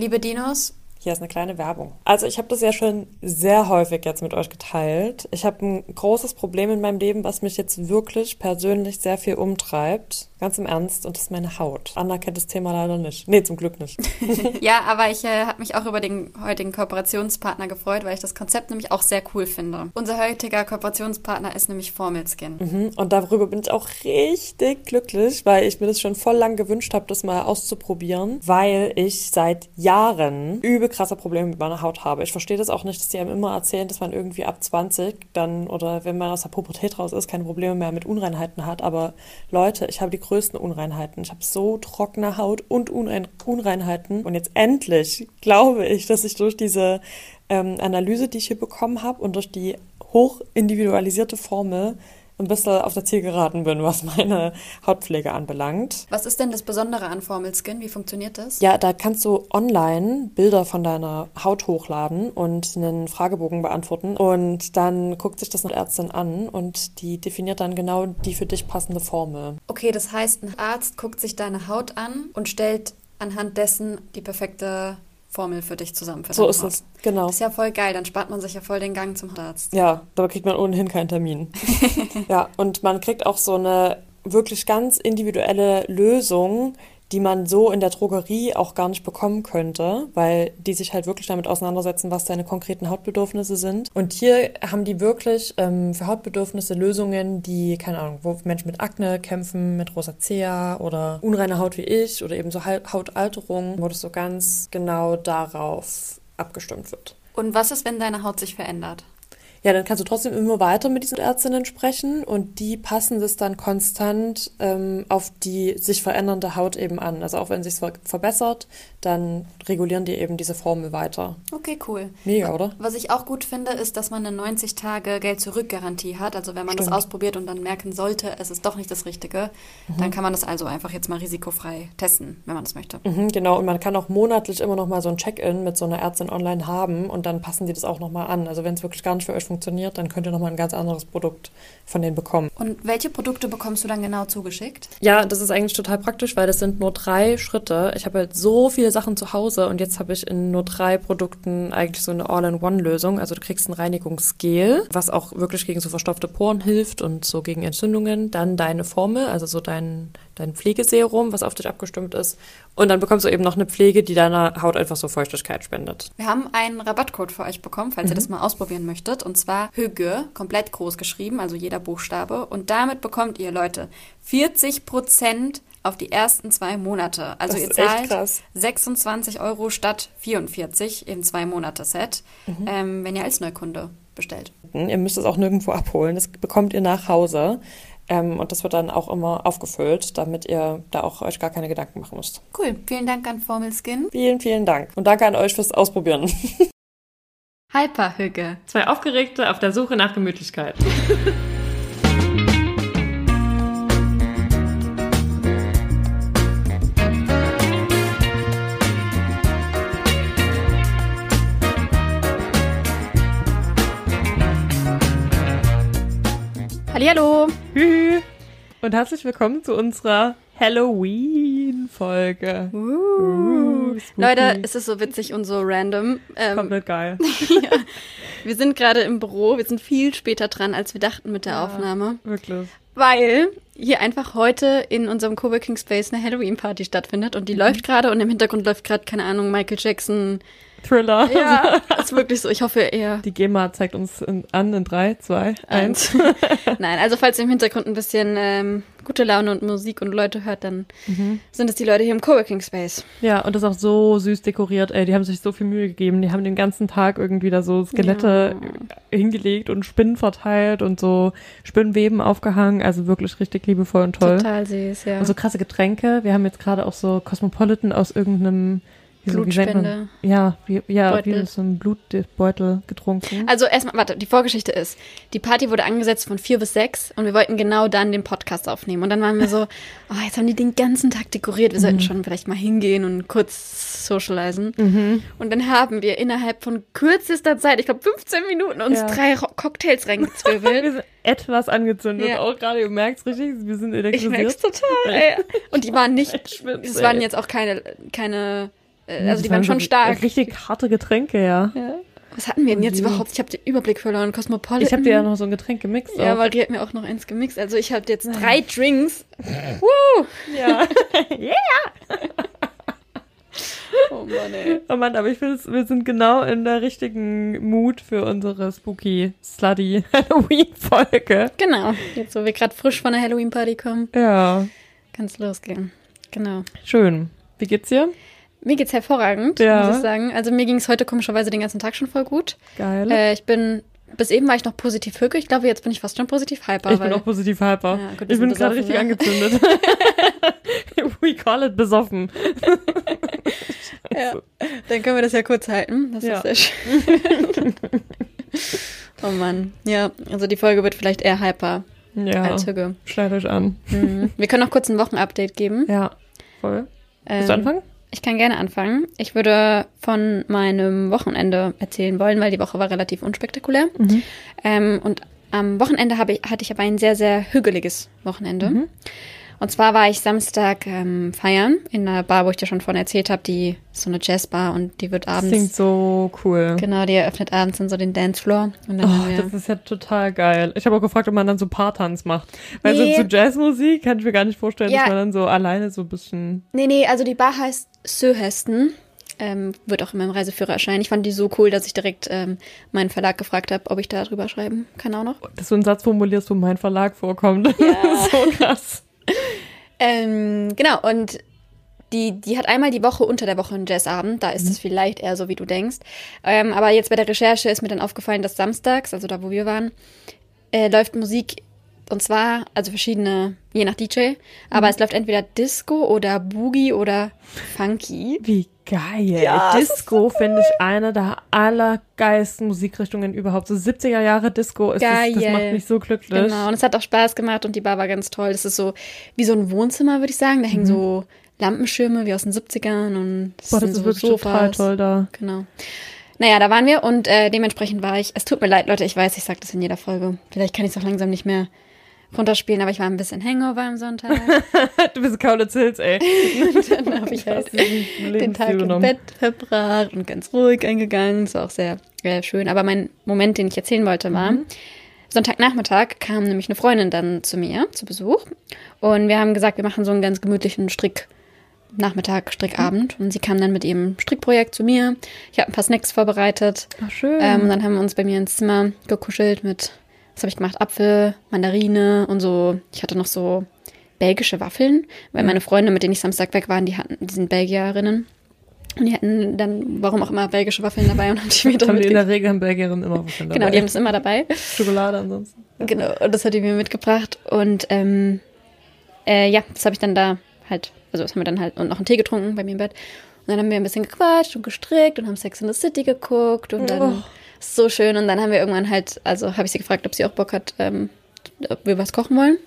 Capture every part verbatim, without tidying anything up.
Liebe Dinos, hier ist eine kleine Werbung. Also ich habe das ja schon sehr häufig jetzt mit euch geteilt. Ich habe ein großes Problem in meinem Leben, was mich jetzt wirklich persönlich sehr viel umtreibt. Ganz im Ernst. Und das ist meine Haut. Anna kennt das Thema leider nicht. Nee, zum Glück nicht. Ja, aber ich äh, habe mich auch über den heutigen Kooperationspartner gefreut, weil ich das Konzept nämlich auch sehr cool finde. Unser heutiger Kooperationspartner ist nämlich Formelskin. Mhm. Und darüber bin ich auch richtig glücklich, weil ich mir das schon voll lang gewünscht habe, das mal auszuprobieren, weil ich seit Jahren übel krasse Probleme mit meiner Haut habe. Ich verstehe das auch nicht, dass die einem immer erzählen, dass man irgendwie ab zwanzig dann oder wenn man aus der Pubertät raus ist, keine Probleme mehr mit Unreinheiten hat. Aber Leute, ich habe die größten Unreinheiten. Ich habe so trockene Haut und Unrein- Unreinheiten. Und jetzt endlich glaube ich, dass ich durch diese ähm, Analyse, die ich hier bekommen habe und durch die hoch individualisierte Formel ein bisschen auf der Zielgeraden bin, was meine Hautpflege anbelangt. Was ist denn das Besondere an Formelskin? Wie funktioniert das? Ja, da kannst du online Bilder von deiner Haut hochladen und einen Fragebogen beantworten und dann guckt sich das eine Ärztin an und die definiert dann genau die für dich passende Formel. Okay, das heißt, ein Arzt guckt sich deine Haut an und stellt anhand dessen die perfekte Formel für dich zusammen. Für so ist es, genau. Das ist ja voll geil, dann spart man sich ja voll den Gang zum Arzt. Ja, da kriegt man ohnehin keinen Termin. Ja, und man kriegt auch so eine wirklich ganz individuelle Lösung, die man so in der Drogerie auch gar nicht bekommen könnte, weil die sich halt wirklich damit auseinandersetzen, was deine konkreten Hautbedürfnisse sind. Und hier haben die wirklich ähm, für Hautbedürfnisse Lösungen, die, keine Ahnung, wo Menschen mit Akne kämpfen, mit Rosacea oder unreine Haut wie ich oder eben so Hautalterung, wo das so ganz genau darauf abgestimmt wird. Und was ist, wenn deine Haut sich verändert? Ja, dann kannst du trotzdem immer weiter mit diesen Ärztinnen sprechen und die passen das dann konstant ähm, auf die sich verändernde Haut eben an. Also auch wenn es sich ver- verbessert, dann regulieren die eben diese Formel weiter. Okay, cool. Mega, oder? Was ich auch gut finde, ist, dass man eine neunzig Tage Geld-Zurück-Garantie hat. Also wenn man Stimmt. das ausprobiert und dann merken sollte, es ist doch nicht das Richtige, mhm. dann kann man das also einfach jetzt mal risikofrei testen, wenn man das möchte. Mhm, genau, und man kann auch monatlich immer noch mal so ein Check-in mit so einer Ärztin online haben und dann passen die das auch noch mal an. Also wenn es wirklich gar nicht für euch funktioniert, dann könnt ihr nochmal ein ganz anderes Produkt von denen bekommen. Und welche Produkte bekommst du dann genau zugeschickt? Ja, das ist eigentlich total praktisch, weil das sind nur drei Schritte. Ich habe halt so viele Sachen zu Hause und jetzt habe ich in nur drei Produkten eigentlich so eine All-in-One-Lösung. Also du kriegst ein Reinigungsgel, was auch wirklich gegen so verstopfte Poren hilft und so gegen Entzündungen. Dann deine Formel, also so dein, dein Pflegeserum, was auf dich abgestimmt ist. Und dann bekommst du eben noch eine Pflege, die deiner Haut einfach so Feuchtigkeit spendet. Wir haben einen Rabattcode für euch bekommen, falls mhm. ihr das mal ausprobieren möchtet. Und zwar Hüge, komplett groß geschrieben, also jeder Buchstabe. Und damit bekommt ihr, Leute, vierzig Prozent auf die ersten zwei Monate. Also das ihr ist echt zahlt krass. sechsundzwanzig Euro statt vierundvierzig im Zwei-Monate-Set, mhm. ähm, wenn ihr als Neukunde bestellt. Ihr müsst es auch nirgendwo abholen. Das bekommt ihr nach Hause. Ähm, und das wird dann auch immer aufgefüllt, damit ihr da auch euch gar keine Gedanken machen müsst. Cool. Vielen Dank an Formelskin. Vielen, vielen Dank. Und danke an euch fürs Ausprobieren. Hyperhüge. Zwei Aufgeregte auf der Suche nach Gemütlichkeit. Hallihallo. Hü. Und herzlich willkommen zu unserer Halloween-Folge. Uh. Uh, Leute, es ist so witzig und so random. Ähm, Komplett geil. Ja. Wir sind gerade im Büro, wir sind viel später dran, als wir dachten mit der ja, Aufnahme. Wirklich. Weil hier einfach heute in unserem Coworking Space eine Halloween-Party stattfindet und die mhm. läuft gerade und im Hintergrund läuft gerade, keine Ahnung, Michael Jackson. Thriller. Ja, ist wirklich so. Ich hoffe eher. Die GEMA zeigt uns in, an in drei, zwei, eins. Nein, also falls ihr im Hintergrund ein bisschen ähm, gute Laune und Musik und Leute hört, dann mhm. sind es die Leute hier im Coworking Space. Ja, und das ist auch so süß dekoriert. Ey, die haben sich so viel Mühe gegeben. Die haben den ganzen Tag irgendwie da so Skelette ja. hingelegt und Spinnen verteilt und so Spinnenweben aufgehangen. Also wirklich richtig liebevoll und toll. Total süß, ja. Und so krasse Getränke. Wir haben jetzt gerade auch so Cosmopolitan aus irgendeinem Wie so, Blutspende. Wie ja, wie, ja, Beutel. wie so ein Blutbeutel getrunken. Also erstmal, warte, die Vorgeschichte ist, die Party wurde angesetzt von vier bis sechs und wir wollten genau dann den Podcast aufnehmen. Und dann waren wir so, oh, jetzt haben die den ganzen Tag dekoriert, wir mhm. sollten schon vielleicht mal hingehen und kurz socialisen. Mhm. Und dann haben wir innerhalb von kürzester Zeit, ich glaube fünfzehn Minuten, uns ja. drei Ro- Cocktails reingezwirbelt. Wir sind etwas angezündet, ja. auch gerade, ihr merkt es richtig, wir sind elektrisiert. Ich merk's total, ey. Und die waren nicht, es waren jetzt auch keine, keine äh, also die waren schon so stark. Richtig harte Getränke, ja. Ja. Was hatten wir denn jetzt Okay. überhaupt? Ich habe den Überblick verloren. Cosmopolitan. Ich habe dir ja noch so ein Getränk gemixt. Ja, auch. weil die hat mir auch noch eins gemixt. Also ich habe jetzt drei Drinks. Woo! Ja. yeah. Oh Mann, ey. Oh Mann, aber ich finde, wir sind genau in der richtigen Mood für unsere spooky, slutty Halloween-Folge. Genau. Jetzt, wo wir gerade frisch von der Halloween-Party kommen, Ja, kann es losgehen. Genau. schön. Wie geht's dir? Mir geht's hervorragend, Ja. muss ich sagen. Also mir ging es heute komischerweise den ganzen Tag schon voll gut. Geil. Äh, ich bin, bis eben war ich noch positiv hyper. Ich glaube, jetzt bin ich fast schon positiv hyper. ich bin weil, auch positiv hyper. Ja, gut, wir ich bin sind gerade besoffen, richtig ja. angezündet. We call it besoffen. Ja. Dann können wir das ja kurz halten. Das Ja. ist sehr schön. Oh Mann. Ja, also die Folge wird vielleicht eher hyper Ja, als Hügge. schneid euch an. Mhm. Wir können noch kurz ein Wochenupdate geben. Ja, voll. Willst du Ähm, anfangen? Ich kann gerne anfangen. Ich würde von meinem Wochenende erzählen wollen, weil die Woche war relativ unspektakulär. Mhm. Ähm, und am Wochenende habe ich, hatte ich aber ein sehr, sehr hügeliges Wochenende. Mhm. Und zwar war ich Samstag ähm, feiern in einer Bar, wo ich dir schon von erzählt habe, die ist so eine Jazzbar und die wird Das abends, klingt so cool. genau, die eröffnet abends dann so den Dancefloor. Und dann haben Oh, wir, das ist ja total geil. Ich habe auch gefragt, ob man dann so Paartanz macht. Weil Nee. so zu Jazzmusik kann ich mir gar nicht vorstellen, Ja. dass man dann so alleine so ein bisschen... nee, nee, also die Bar heißt Söhesten. Ähm, wird auch in meinem Reiseführer erscheinen. Ich fand die so cool, dass ich direkt ähm, meinen Verlag gefragt habe, ob ich da drüber schreiben kann auch noch. Dass du einen Satz formulierst, wo mein Verlag vorkommt. Ja. So krass. Ähm, genau, und die, die hat einmal die Woche unter der Woche einen Jazzabend. Da ist es vielleicht eher so, wie du denkst. Ähm, aber jetzt bei der Recherche ist mir dann aufgefallen, dass samstags, also da, wo wir waren, äh, läuft Musik. Und zwar, also verschiedene, je nach D J. Aber es läuft entweder Disco oder Boogie oder Funky. Wie geil. Ja, das ist Disco finde ich eine der allergeilsten Musikrichtungen überhaupt. So siebziger Jahre Disco ist das, das Geil. macht mich so glücklich. Genau, und es hat auch Spaß gemacht und die Bar war ganz toll. Das ist so wie so ein Wohnzimmer, würde ich sagen. Da hängen so Lampenschirme wie aus den siebzigern und Boah, das sind ist so wirklich total Sofas. toll da. Genau. Naja, da waren wir und äh, dementsprechend war ich, es tut mir leid, Leute, ich weiß, ich sage das in jeder Folge. Vielleicht kann ich es auch langsam nicht mehr runterspielen, aber ich war ein bisschen Hangover am Sonntag. Du bist Kaulitz Hills, ey. Und dann habe ich halt den Tag im Bett verbracht und ganz ruhig eingegangen. Das war auch sehr äh, schön. Aber mein Moment, den ich erzählen wollte, war, Mhm. Sonntagnachmittag kam nämlich eine Freundin dann zu mir zu Besuch. Und wir haben gesagt, wir machen so einen ganz gemütlichen Strick. Nachmittag, Strickabend. Und sie kam dann mit ihrem Strickprojekt zu mir. Ich habe ein paar Snacks vorbereitet. Ach, schön. Ähm, und dann haben wir uns bei mir ins Zimmer gekuschelt mit, was habe ich gemacht? Apfel, Mandarine und so. Ich hatte noch so belgische Waffeln, weil meine Freunde, mit denen ich Samstag weg waren, die hatten, die sind Belgierinnen. Und die hatten dann, warum auch immer, belgische Waffeln dabei und haben die mir dann haben die in mitgebracht. der Regel in Belgien immer was dabei. Genau, die haben das immer dabei. Schokolade ansonsten. Genau, und das hat die mir mitgebracht. Und ähm, äh, ja, das habe ich dann da halt, also das haben wir dann halt und noch einen Tee getrunken bei mir im Bett. Und dann haben wir ein bisschen gequatscht und gestrickt und haben Sex in the City geguckt und dann Oh. so schön. Und dann haben wir irgendwann halt, also habe ich sie gefragt, ob sie auch Bock hat, ähm, ob wir was kochen wollen.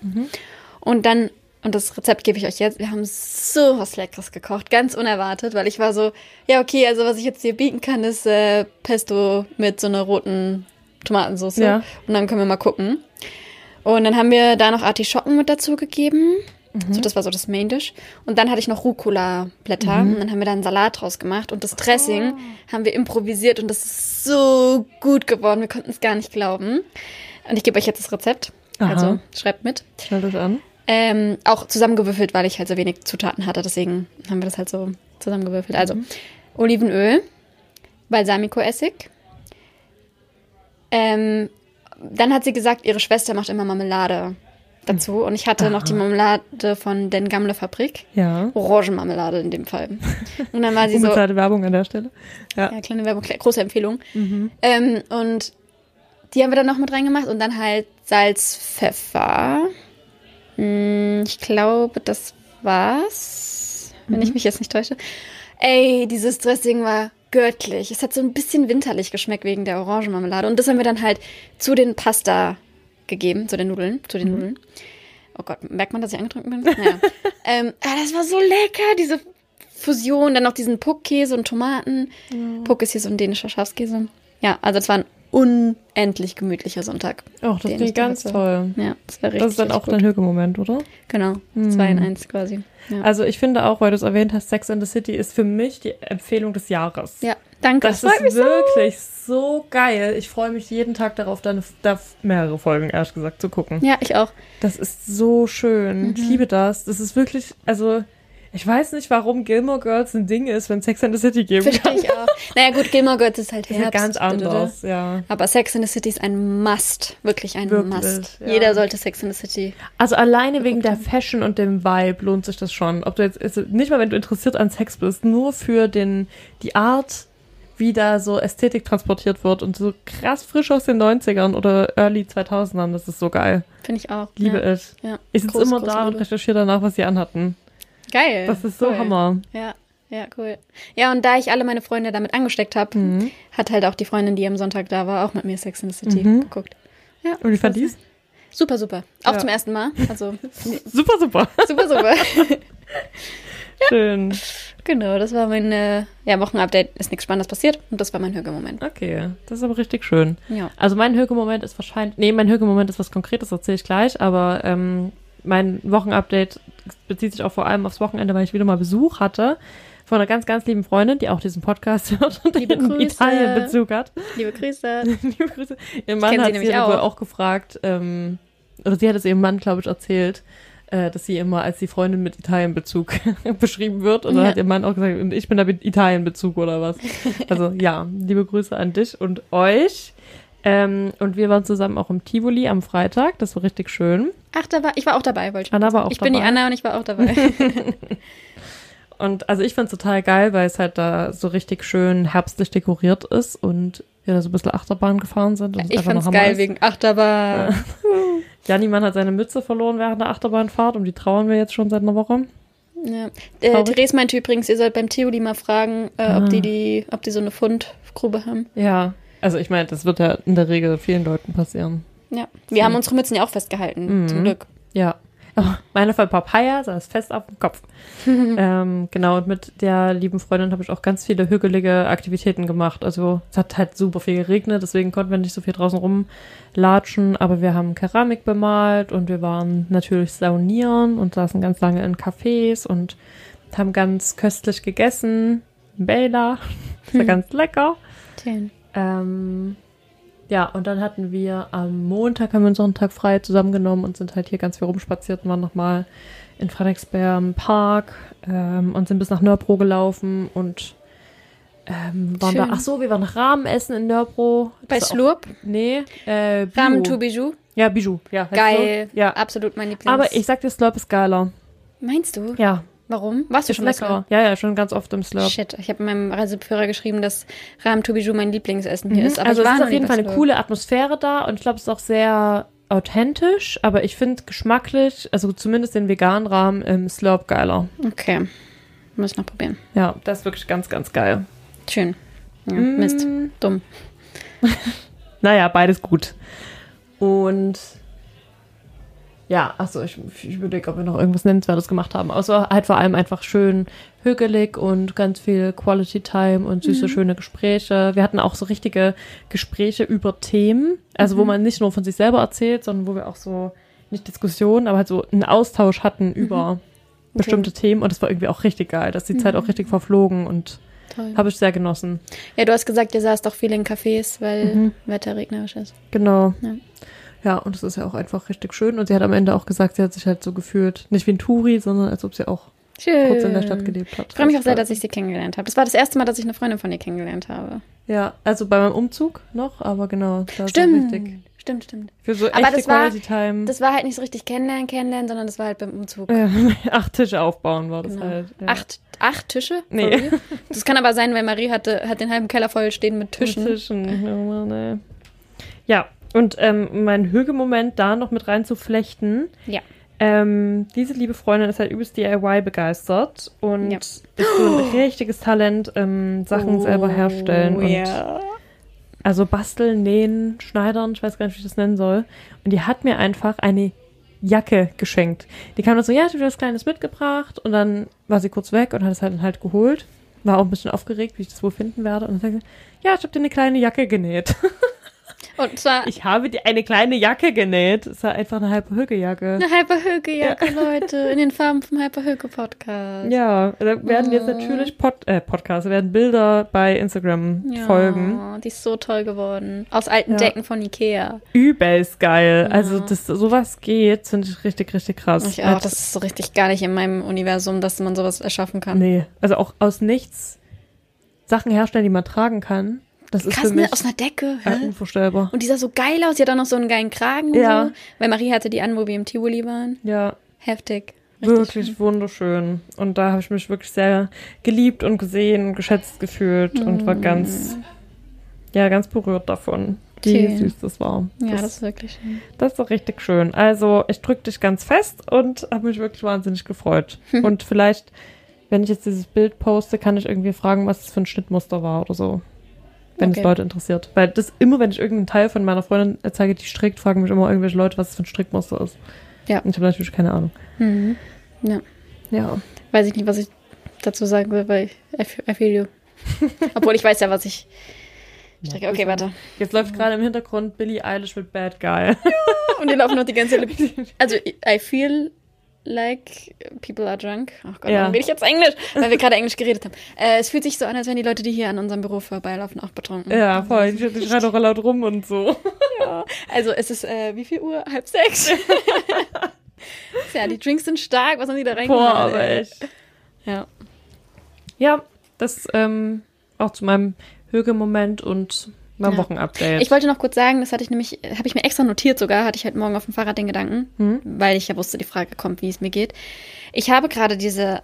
Und dann, und das Rezept gebe ich euch jetzt, wir haben so was Leckeres gekocht, ganz unerwartet, weil ich war so, ja okay, also was ich jetzt hier bieten kann, ist äh, Pesto mit so einer roten Tomatensauce. Ja. Und dann können wir mal gucken. Und dann haben wir da noch Artischocken mit dazu gegeben. So, das war so das Main Dish. Und dann hatte ich noch Rucola-Blätter. Und dann haben wir da einen Salat draus gemacht. Und das Dressing haben wir improvisiert. Und das ist so gut geworden. Wir konnten es gar nicht glauben. Und ich gebe euch jetzt das Rezept. Aha. Also schreibt mit. Stellt euch an. Ähm, auch zusammengewürfelt, weil ich halt so wenig Zutaten hatte. Deswegen haben wir das halt so zusammengewürfelt. Also Olivenöl, Balsamico-Essig. Ähm, dann hat sie gesagt, ihre Schwester macht immer Marmelade dazu. Und ich hatte noch die Marmelade von Den Gamle Fabrik. Ja. Orangenmarmelade in dem Fall. Und dann war sie so, Unbezahlte Werbung an der Stelle. Ja. ja, kleine Werbung, kle- große Empfehlung. Ähm, und die haben wir dann noch mit reingemacht und dann halt Salz, Pfeffer. Hm, ich glaube, das war's, wenn ich mich jetzt nicht täusche. Ey, dieses Dressing war göttlich. Es hat so ein bisschen winterlich geschmeckt wegen der Orangenmarmelade. Und das haben wir dann halt zu den Pasta gegeben, zu den Nudeln, zu den Nudeln. Oh Gott, merkt man, dass ich angetrunken bin? Naja. ähm, ah, das war so lecker, diese Fusion. Dann noch diesen Puck-Käse und Tomaten. Puck ist hier so ein dänischer Schafskäse. Ja, also das war ein unendlich gemütlicher Sonntag. Ach, das den finde ich ich da ganz hatte. toll. Ja, das war richtig Das ist dann richtig auch gut. dein Höhemoment, oder? Genau, Hm. zwei in eins quasi. Ja, Also ich finde auch, weil du es erwähnt hast, Sex and the City ist für mich die Empfehlung des Jahres. ja danke. Das freut mich ist wirklich so geil. Ich freue mich jeden Tag darauf, dann da mehrere Folgen, ehrlich gesagt, zu gucken. So. Ja, ich auch. Das ist so schön. Ich liebe das. Das ist wirklich, also ich weiß nicht, warum Gilmore Girls ein Ding ist, wenn Sex and the City geben Verstehe kann. ich auch. Naja gut, Gilmore Girls ist halt Das ist ja Herbst. ganz anders, ja. Aber Sex and the City ist ein Must. Wirklich ein Wirklich, Must. ja. Jeder sollte Sex and the City. Also alleine wegen der Fashion und dem Vibe lohnt sich das schon. Ob du jetzt, also nicht mal, wenn du interessiert an Sex bist, nur für den, die Art, wie da so Ästhetik transportiert wird und so krass frisch aus den neunzigern oder Early zweitausendern, das ist so geil. Finde ich auch. Liebe ja. es. Ja. Ich sitze Große, immer große da und Liebe. recherchiere danach, was sie anhatten. Geil. Das ist so cool. Hammer. Ja, ja, cool. Ja, und da ich alle meine Freunde damit angesteckt habe, Mhm. hat halt auch die Freundin, die am Sonntag da war, auch mit mir Sex and the City Mhm. geguckt. Ja, Und wie fand das- die's? Super, super. Auch Ja. zum ersten Mal. Also, Super, super. super, super. Schön. Genau, das war mein äh, ja, Wochenupdate. Ist nichts Spannendes passiert und das war mein Hörgemoment. Okay, das ist aber richtig schön. Ja. Also mein Höhemoment ist wahrscheinlich, nee, mein Höhemoment ist was Konkretes, erzähle ich gleich, aber ähm, mein Wochenupdate bezieht sich auch vor allem aufs Wochenende, weil ich wieder mal Besuch hatte von einer ganz, ganz lieben Freundin, die auch diesen Podcast hört und Liebe einen Grüße. Italien-Bezug hat. Liebe Grüße. Liebe Grüße. Ihr Mann kenn sie hat sie nämlich ja wohl auch. auch gefragt, ähm, oder sie hat es ihrem Mann, glaube ich, erzählt, äh, dass sie immer als die Freundin mit Italien-Bezug beschrieben wird. Und dann Ja. hat ihr Mann auch gesagt, und ich bin da mit Italien-Bezug oder was. Also ja, liebe Grüße an dich und euch. Ähm, und wir waren zusammen auch im Tivoli am Freitag. Das war richtig schön. Ach, da war, ich war auch dabei, wollte ich Anna mal war sagen. auch Ich bin die dabei. Anna und ich war auch dabei. Und also ich fand's total geil, weil es halt da so richtig schön herbstlich dekoriert ist und wir da so ein bisschen Achterbahn gefahren sind. Und es Ich einfach fand's nur Hammer geil ist. wegen Achterbahn. Janni-Mann hat seine Mütze verloren während der Achterbahnfahrt, um die trauern wir jetzt schon seit einer Woche. Ja. Äh, Traurig. Therese meinte übrigens, ihr sollt beim Tivoli mal fragen, äh, Ah. ob die die, ob die so eine Fundgrube haben. Ja, also ich meine, das wird ja in der Regel vielen Leuten passieren. Ja. Wir haben unsere Mützen ja auch festgehalten, Mhm. zum Glück. Ja. Oh, meine von Papaya saß fest auf dem Kopf. ähm, genau, und mit der lieben Freundin habe ich auch ganz viele hügelige Aktivitäten gemacht. Also es hat halt super viel geregnet, deswegen konnten wir nicht so viel draußen rumlatschen. Aber wir haben Keramik bemalt und wir waren natürlich saunieren und saßen ganz lange in Cafés und haben ganz köstlich gegessen. Bella, das war Hm. ganz lecker. Schön. Ähm, ja, und dann hatten wir am Montag, haben wir uns noch einen Tag frei zusammengenommen und sind halt hier ganz viel rumspaziert und waren nochmal in Frederiksberg im Park ähm, und sind bis nach Nörbro gelaufen und ähm, waren Schön. da, ach so, wir waren Rahmen essen in Nörbro. Bei Das ist auch- Slurp, Nee, äh, Bio. Ramen to Bijou. Ja, Bijou, ja. heißt Geil. So. Ja, Absolut mein Lieblings. aber ich sag dir, Slurp ist geiler. Meinst du? Ja, Warum? Warst du ist schon mal leckerer. Ja, ja, schon ganz oft im Slurp. Shit, ich habe in meinem Reiseführer geschrieben, dass Ramen to Bijou mein Lieblingsessen hier Mhm. ist. Aber also ich es war ist noch auf nie jeden bei Fall eine Slurp. coole Atmosphäre da und ich glaube, es ist auch sehr authentisch, aber ich finde geschmacklich, also zumindest den veganen Rahmen im Slurp geiler. Okay, muss ich noch probieren. Ja, das ist wirklich ganz, ganz geil. Schön. Ja, Mm. Mist, dumm. Naja, beides gut. Und ja, achso, ich, ich überlege, ob wir noch irgendwas Nennenswertes gemacht haben. Außer halt vor allem einfach schön hügelig und ganz viel Quality Time und süße, schöne Gespräche. Wir hatten auch so richtige Gespräche über Themen, also wo man nicht nur von sich selber erzählt, sondern wo wir auch so, nicht Diskussionen, aber halt so einen Austausch hatten über bestimmte Themen. Und das war irgendwie auch richtig geil. Da ist die Zeit auch richtig verflogen und Toll. habe ich sehr genossen. Ja, du hast gesagt, ihr saßt doch viel in Cafés, weil Mhm. Wetter regnerisch ist. Genau. Ja. Ja, und es ist ja auch einfach richtig schön. Und sie hat am Ende auch gesagt, sie hat sich halt so gefühlt, nicht wie ein Touri, sondern als ob sie auch Schön. kurz in der Stadt gelebt hat. Ich freue mich auch sehr, dass ich sie kennengelernt habe. Das war das erste Mal, dass ich eine Freundin von ihr kennengelernt habe. Ja, also bei meinem Umzug noch, aber genau. Da Stimmt. So richtig Stimmt, stimmt. für so Aber echte das war- Quality Time. Das war halt nicht so richtig kennenlernen, kennenlernen, sondern das war halt beim Umzug. äh, acht Tische aufbauen war das Genau. halt. Ja. Acht, acht Tische? Nee. For real? Das kann aber sein, weil Marie hatte, hat den halben Keller voll stehen mit Tischen. Tischen. Oh Mann, ey. Ja, und ähm, mein Höhemoment da noch mit reinzuflechten. Ja. Ähm, diese liebe Freundin ist halt übelst D I Y begeistert und Ja. ist so ein richtiges Talent im Sachen selber herstellen. Und ja. also basteln, nähen, schneidern, ich weiß gar nicht, wie ich das nennen soll. Und die hat mir einfach eine Jacke geschenkt. Die kam dann so, ja, ich habe dir was Kleines mitgebracht. Und dann war sie kurz weg und hat es halt dann halt geholt. War auch ein bisschen aufgeregt, wie ich das wohl finden werde. Und dann sagte sie, ja, ich habe dir eine kleine Jacke genäht. Und zwar Ich habe dir eine kleine Jacke genäht. Es war einfach eine Hyperhöge-Jacke. eine Hyperhöge-Jacke, Leute, in den Farben vom Hyperhöge-Podcast. Ja, da werden jetzt Oh. natürlich Pod, äh, Podcasts, da werden Bilder bei Instagram Ja, folgen. die ist so toll geworden. Aus alten Ja. Decken von Ikea. Übelst geil. Also, dass sowas geht, finde ich richtig, richtig krass. Ich auch, das ist so richtig gar nicht in meinem Universum, dass man sowas erschaffen kann. Nee, also auch aus nichts Sachen herstellen, die man tragen kann. Das ist Krass, für mich ne? Aus einer Decke. äh, Hä? unvorstellbar. Und die sah so geil aus. Die hat auch noch so einen geilen Kragen. Und Ja. so. Weil Marie hatte die an, wo wir im Tivoli waren. Ja, Heftig. Richtig wirklich schön. wunderschön. Und da habe ich mich wirklich sehr geliebt und gesehen und geschätzt gefühlt und war ganz, ja, ganz berührt davon, wie Schön. süß das war. Ja, das, das ist wirklich schön. das ist doch richtig schön. Also ich drücke dich ganz fest und habe mich wirklich wahnsinnig gefreut. Und vielleicht, wenn ich jetzt dieses Bild poste, kann ich irgendwie fragen, was das für ein Schnittmuster war oder so. Wenn Okay. es Leute interessiert. Weil das immer, wenn ich irgendeinen Teil von meiner Freundin zeige, die strickt, fragen mich immer irgendwelche Leute, was das für ein Strickmuster ist. Ja. Und ich habe natürlich keine Ahnung. Mhm. Ja. Ja. Weiß ich nicht, was ich dazu sagen will, weil I feel, I feel you. Obwohl ich weiß ja, was ich stricke. Okay, warte. Jetzt läuft gerade im Hintergrund Billie Eilish mit Bad Guy. Und die laufen noch die ganze Zeit. Also, I feel like people are drunk. Oh Gott, Ja. warum rede ich jetzt Englisch? Weil wir gerade Englisch geredet haben. Äh, es fühlt sich so an, als wären die Leute, die hier an unserem Büro vorbeilaufen, auch betrunken. Ja, voll. Die, die schreit auch laut rum und so. Ja. Also, es ist, äh, wie viel Uhr? Halb sechs. Ja, die Drinks sind stark. Was haben die da Boah, reingemacht? aber ey? echt. Ja. Ja, das ähm, auch zu meinem Höge-Moment und meinem Ja. Wochenupdate. Ich wollte noch kurz sagen, das hatte ich nämlich, habe ich mir extra notiert sogar, hatte ich heute Morgen auf dem Fahrrad den Gedanken, Hm? weil ich ja wusste, die Frage kommt, wie es mir geht. Ich habe gerade diese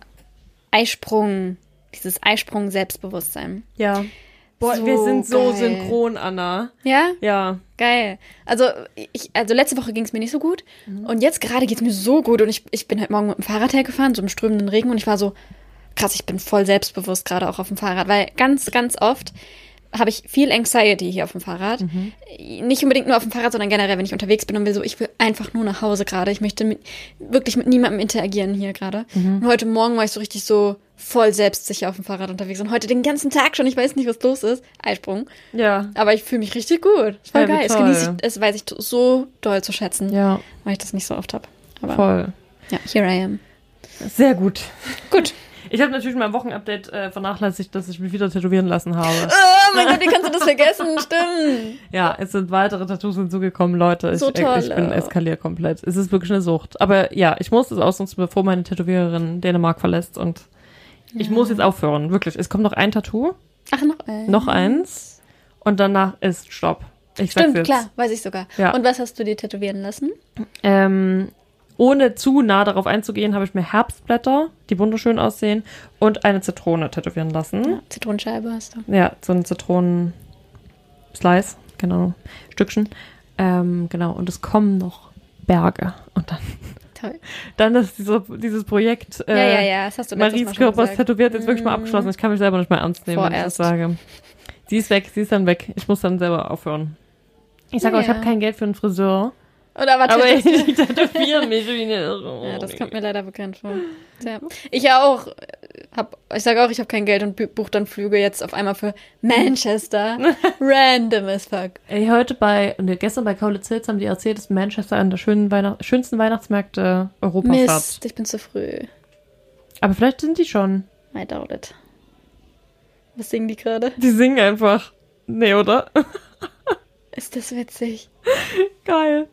Eisprung, dieses Eisprung-Selbstbewusstsein. Ja. Boah, So wir sind so geil. synchron, Anna. Ja? Ja. Geil. Also, ich, also letzte Woche ging es mir nicht so gut und jetzt gerade geht es mir so gut und ich, ich bin heute Morgen mit dem Fahrrad hergefahren, so im strömenden Regen und ich war so, krass, ich bin voll selbstbewusst gerade auch auf dem Fahrrad, weil ganz, ganz oft habe ich viel Anxiety hier auf dem Fahrrad. Nicht unbedingt nur auf dem Fahrrad, sondern generell, wenn ich unterwegs bin und will so, ich will einfach nur nach Hause gerade. Ich möchte mit, wirklich mit niemandem interagieren hier gerade. Und heute Morgen war ich so richtig so voll selbstsicher auf dem Fahrrad unterwegs. Und heute den ganzen Tag schon, ich weiß nicht, was los ist. Eisprung. Ja. Aber ich fühle mich richtig gut. Ist voll Ja, wie geil. Das toll. genieße ich, das weiß ich so doll zu schätzen, Ja, weil ich das nicht so oft habe. Aber voll. ja, here I am. Sehr gut. Gut. Ich habe natürlich in meinem Wochenupdate äh, vernachlässigt, dass ich mich wieder tätowieren lassen habe. Oh mein Gott, wie kannst du das vergessen? Stimmt. Ja, es sind weitere Tattoos hinzugekommen, Leute. Ich, So ich bin tolle. eskaliert komplett. Es ist wirklich eine Sucht. Aber ja, ich muss es ausnutzen, bevor meine Tätowiererin Dänemark verlässt. Und ich muss jetzt aufhören. Wirklich. Es kommt noch ein Tattoo, Ach, noch eins. noch eins. Und danach ist Stopp. Ich sag's Stimmt, jetzt. klar, weiß ich sogar. Ja. Und was hast du dir tätowieren lassen? Ähm, ohne zu nah darauf einzugehen, habe ich mir Herbstblätter, die wunderschön aussehen, und eine Zitrone tätowieren lassen. Ja, Zitronenscheibe hast du. Ja, so ein Zitronen-Slice, genau, Stückchen. Ähm, genau, und es kommen noch Berge. Und dann, Toll. dann ist dieser, dieses Projekt äh, Ja, ja, ja, das hast du letztes Mal Maries schon Körper ist gesagt. tätowiert jetzt wirklich mal Mhm. abgeschlossen. Ich kann mich selber nicht mehr ernst nehmen, wenn ich das Vorerst. sage. Sie ist weg, sie ist dann weg. Ich muss dann selber aufhören. Ich sage auch, ich Ja. habe kein Geld für einen Friseur. Oder was Aber ich tätowierst du? tätowiere mich wie eine Irre. Ja, das kommt mir leider bekannt vor. Tja. Ich ja auch. Hab, ich sage auch, ich habe kein Geld und bu- buche dann Flüge jetzt auf einmal für Manchester. Random as fuck. Ey, heute bei, ne, gestern bei Kaulitz Hills haben die erzählt, dass Manchester einer der schönen Weihnacht, schönsten Weihnachtsmärkte Europas hat. Mist, ich bin zu früh. Aber vielleicht sind die schon. I doubt it. Was singen die gerade? Die singen einfach. Nee, oder? Ist das witzig? Geil.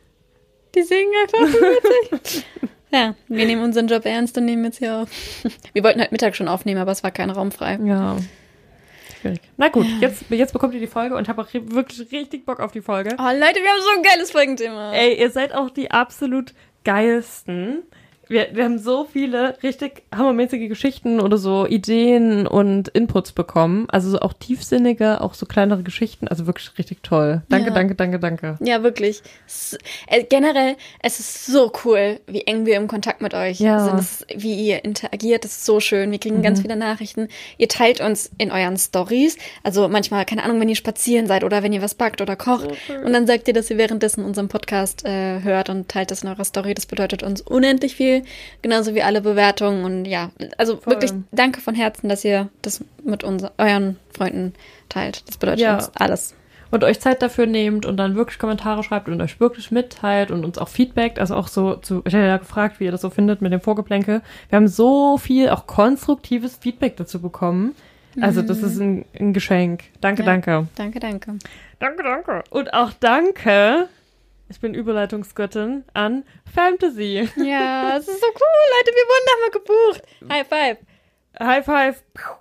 Die singen einfach so witzig. Ja, wir nehmen unseren Job ernst und nehmen jetzt hier auf. Wir wollten heute Mittag schon aufnehmen, aber es war kein Raum frei. Ja. Schwierig. Na gut, jetzt, jetzt bekommt ihr die Folge und ich habe auch ri- wirklich richtig Bock auf die Folge. Oh Leute, wir haben so ein geiles Folgenthema. Ey, ihr seid auch die absolut geilsten. Wir, wir haben so viele richtig hammermäßige Geschichten oder so Ideen und Inputs bekommen. Also so auch tiefsinnige, auch so kleinere Geschichten. Also wirklich richtig toll. Danke, Ja. danke, danke, danke. Ja, wirklich. S äh, generell, es ist so cool, wie eng wir im Kontakt mit euch Ja. sind. Es ist, wie ihr interagiert, das ist so schön. Wir kriegen Mhm. ganz viele Nachrichten. Ihr teilt uns in euren Stories. Also manchmal, keine Ahnung, wenn ihr spazieren seid oder wenn ihr was backt oder kocht. Und dann sagt ihr, dass ihr währenddessen unseren Podcast äh, hört und teilt das in eurer Story. Das bedeutet uns unendlich viel. Genauso wie alle Bewertungen. Und ja, also Voll. wirklich danke von Herzen, dass ihr das mit uns, euren Freunden teilt. Das bedeutet Ja. uns alles. und euch Zeit dafür nehmt und dann wirklich Kommentare schreibt und euch wirklich mitteilt und uns auch feedbackt, also auch so zu, ich hatte ja gefragt, wie ihr das so findet mit dem Vorgeplänkel. Wir haben so viel auch konstruktives Feedback dazu bekommen. Also das ist ein, ein Geschenk. Danke, Ja. danke. Danke, danke. Danke, danke. Und auch danke, ich bin Überleitungsgöttin, an Fantasy. Ja, es ist so cool, Leute, wir wurden nochmal gebucht. High five. High five.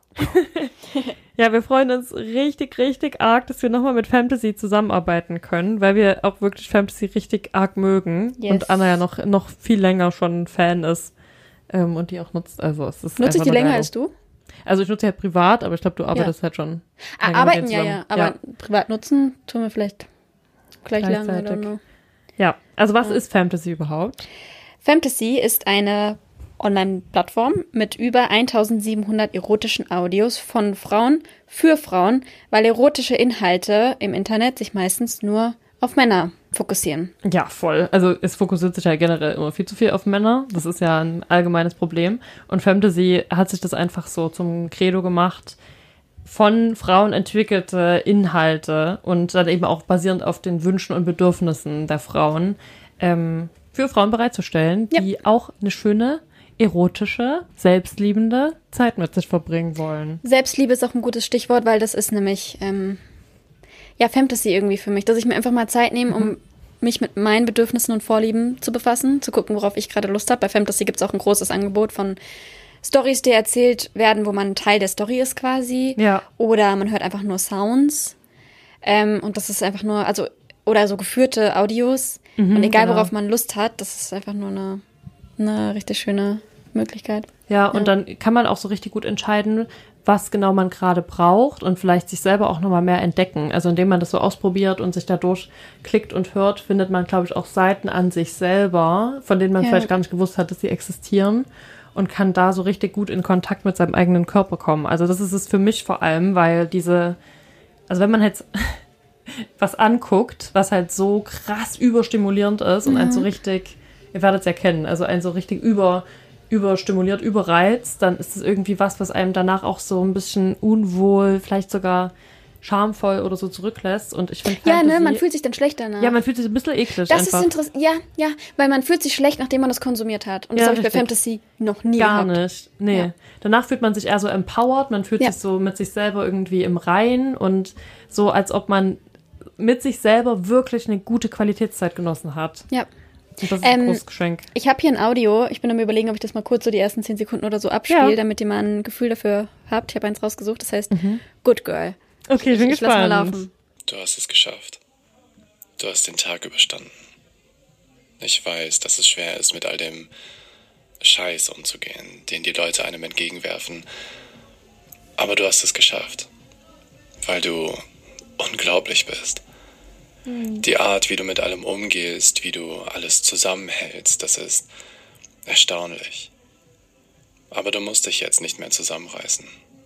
Ja, wir freuen uns richtig, richtig arg, dass wir nochmal mit Fantasy zusammenarbeiten können, weil wir auch wirklich Fantasy richtig arg mögen. Yes. Und Anna ja noch, noch viel länger schon Fan ist ähm, und die auch nutzt. Also es ist Nutze ich einfach die nur länger geil. als du? Also ich nutze sie halt privat, aber ich glaube, du arbeitest halt schon. Ah, länger mit arbeiten denen ja, zusammen. ja. Aber privat nutzen tun wir vielleicht gleich lange. I Gleichzeitig. don't know. Ja, also was Ja. ist Fantasy überhaupt? Fantasy ist eine Online-Plattform mit über eintausendsiebenhundert erotischen Audios von Frauen für Frauen, weil erotische Inhalte im Internet sich meistens nur auf Männer fokussieren. Ja, voll. Also es fokussiert sich ja generell immer viel zu viel auf Männer. Das ist ja ein allgemeines Problem. Und Fantasy hat sich das einfach so zum Credo gemacht, von Frauen entwickelte Inhalte und dann eben auch basierend auf den Wünschen und Bedürfnissen der Frauen ähm, für Frauen bereitzustellen, Ja. die auch eine schöne, erotische, selbstliebende Zeit mit sich verbringen wollen. Selbstliebe ist auch ein gutes Stichwort, weil das ist nämlich ähm, ja Fantasy irgendwie für mich, dass ich mir einfach mal Zeit nehme, um mich mit meinen Bedürfnissen und Vorlieben zu befassen, zu gucken, worauf ich gerade Lust habe. Bei Fantasy gibt es auch ein großes Angebot von Storys, die erzählt werden, wo man Teil der Story ist quasi. Ja. Oder man hört einfach nur Sounds. Ähm, und das ist einfach nur, also, oder so geführte Audios. Mhm, und egal, genau. worauf man Lust hat, das ist einfach nur eine, eine richtig schöne Möglichkeit. Ja, und dann kann man auch so richtig gut entscheiden, was genau man gerade braucht und vielleicht sich selber auch nochmal mehr entdecken. Also indem man das so ausprobiert und sich dadurch klickt und hört, findet man, glaube ich, auch Seiten an sich selber, von denen man Ja. vielleicht gar nicht gewusst hat, dass sie existieren und kann da so richtig gut in Kontakt mit seinem eigenen Körper kommen. Also das ist es für mich vor allem, weil diese, also wenn man jetzt was anguckt, was halt so krass überstimulierend ist und einen so richtig, ihr werdet es ja kennen, also einen so richtig über überstimuliert, überreizt, dann ist es irgendwie was, was einem danach auch so ein bisschen unwohl, vielleicht sogar schamvoll oder so zurücklässt. Und ich finde Ja, Fantasy, ne, man fühlt sich dann schlecht danach. ja, man fühlt sich ein bisschen eklig das einfach. ist interessant. Ja, ja, weil man fühlt sich schlecht, nachdem man das konsumiert hat. Und das Ja, habe ich bei richtig. Fantasy noch nie Gar gehabt. nicht. Nee. Ja. Danach fühlt man sich eher so empowered, man fühlt Ja. sich so mit sich selber irgendwie im Reinen und so, als ob man mit sich selber wirklich eine gute Qualitätszeit genossen hat. Ja. Und das ist Ähm, ein großes Geschenk. Ich habe hier ein Audio. Ich bin am Überlegen, ob ich das mal kurz so die ersten zehn Sekunden oder so abspiele, Ja. damit ihr mal ein Gefühl dafür habt. Ich habe eins rausgesucht, das heißt Good Girl. Okay, ich bin ich lass mal gespannt. laufen. Du hast es geschafft. Du hast den Tag überstanden. Ich weiß, dass es schwer ist, mit all dem Scheiß umzugehen, den die Leute einem entgegenwerfen. Aber du hast es geschafft, weil du unglaublich bist. Die Art, wie du mit allem umgehst, wie du alles zusammenhältst, das ist erstaunlich. Aber du musst dich jetzt nicht mehr zusammenreißen.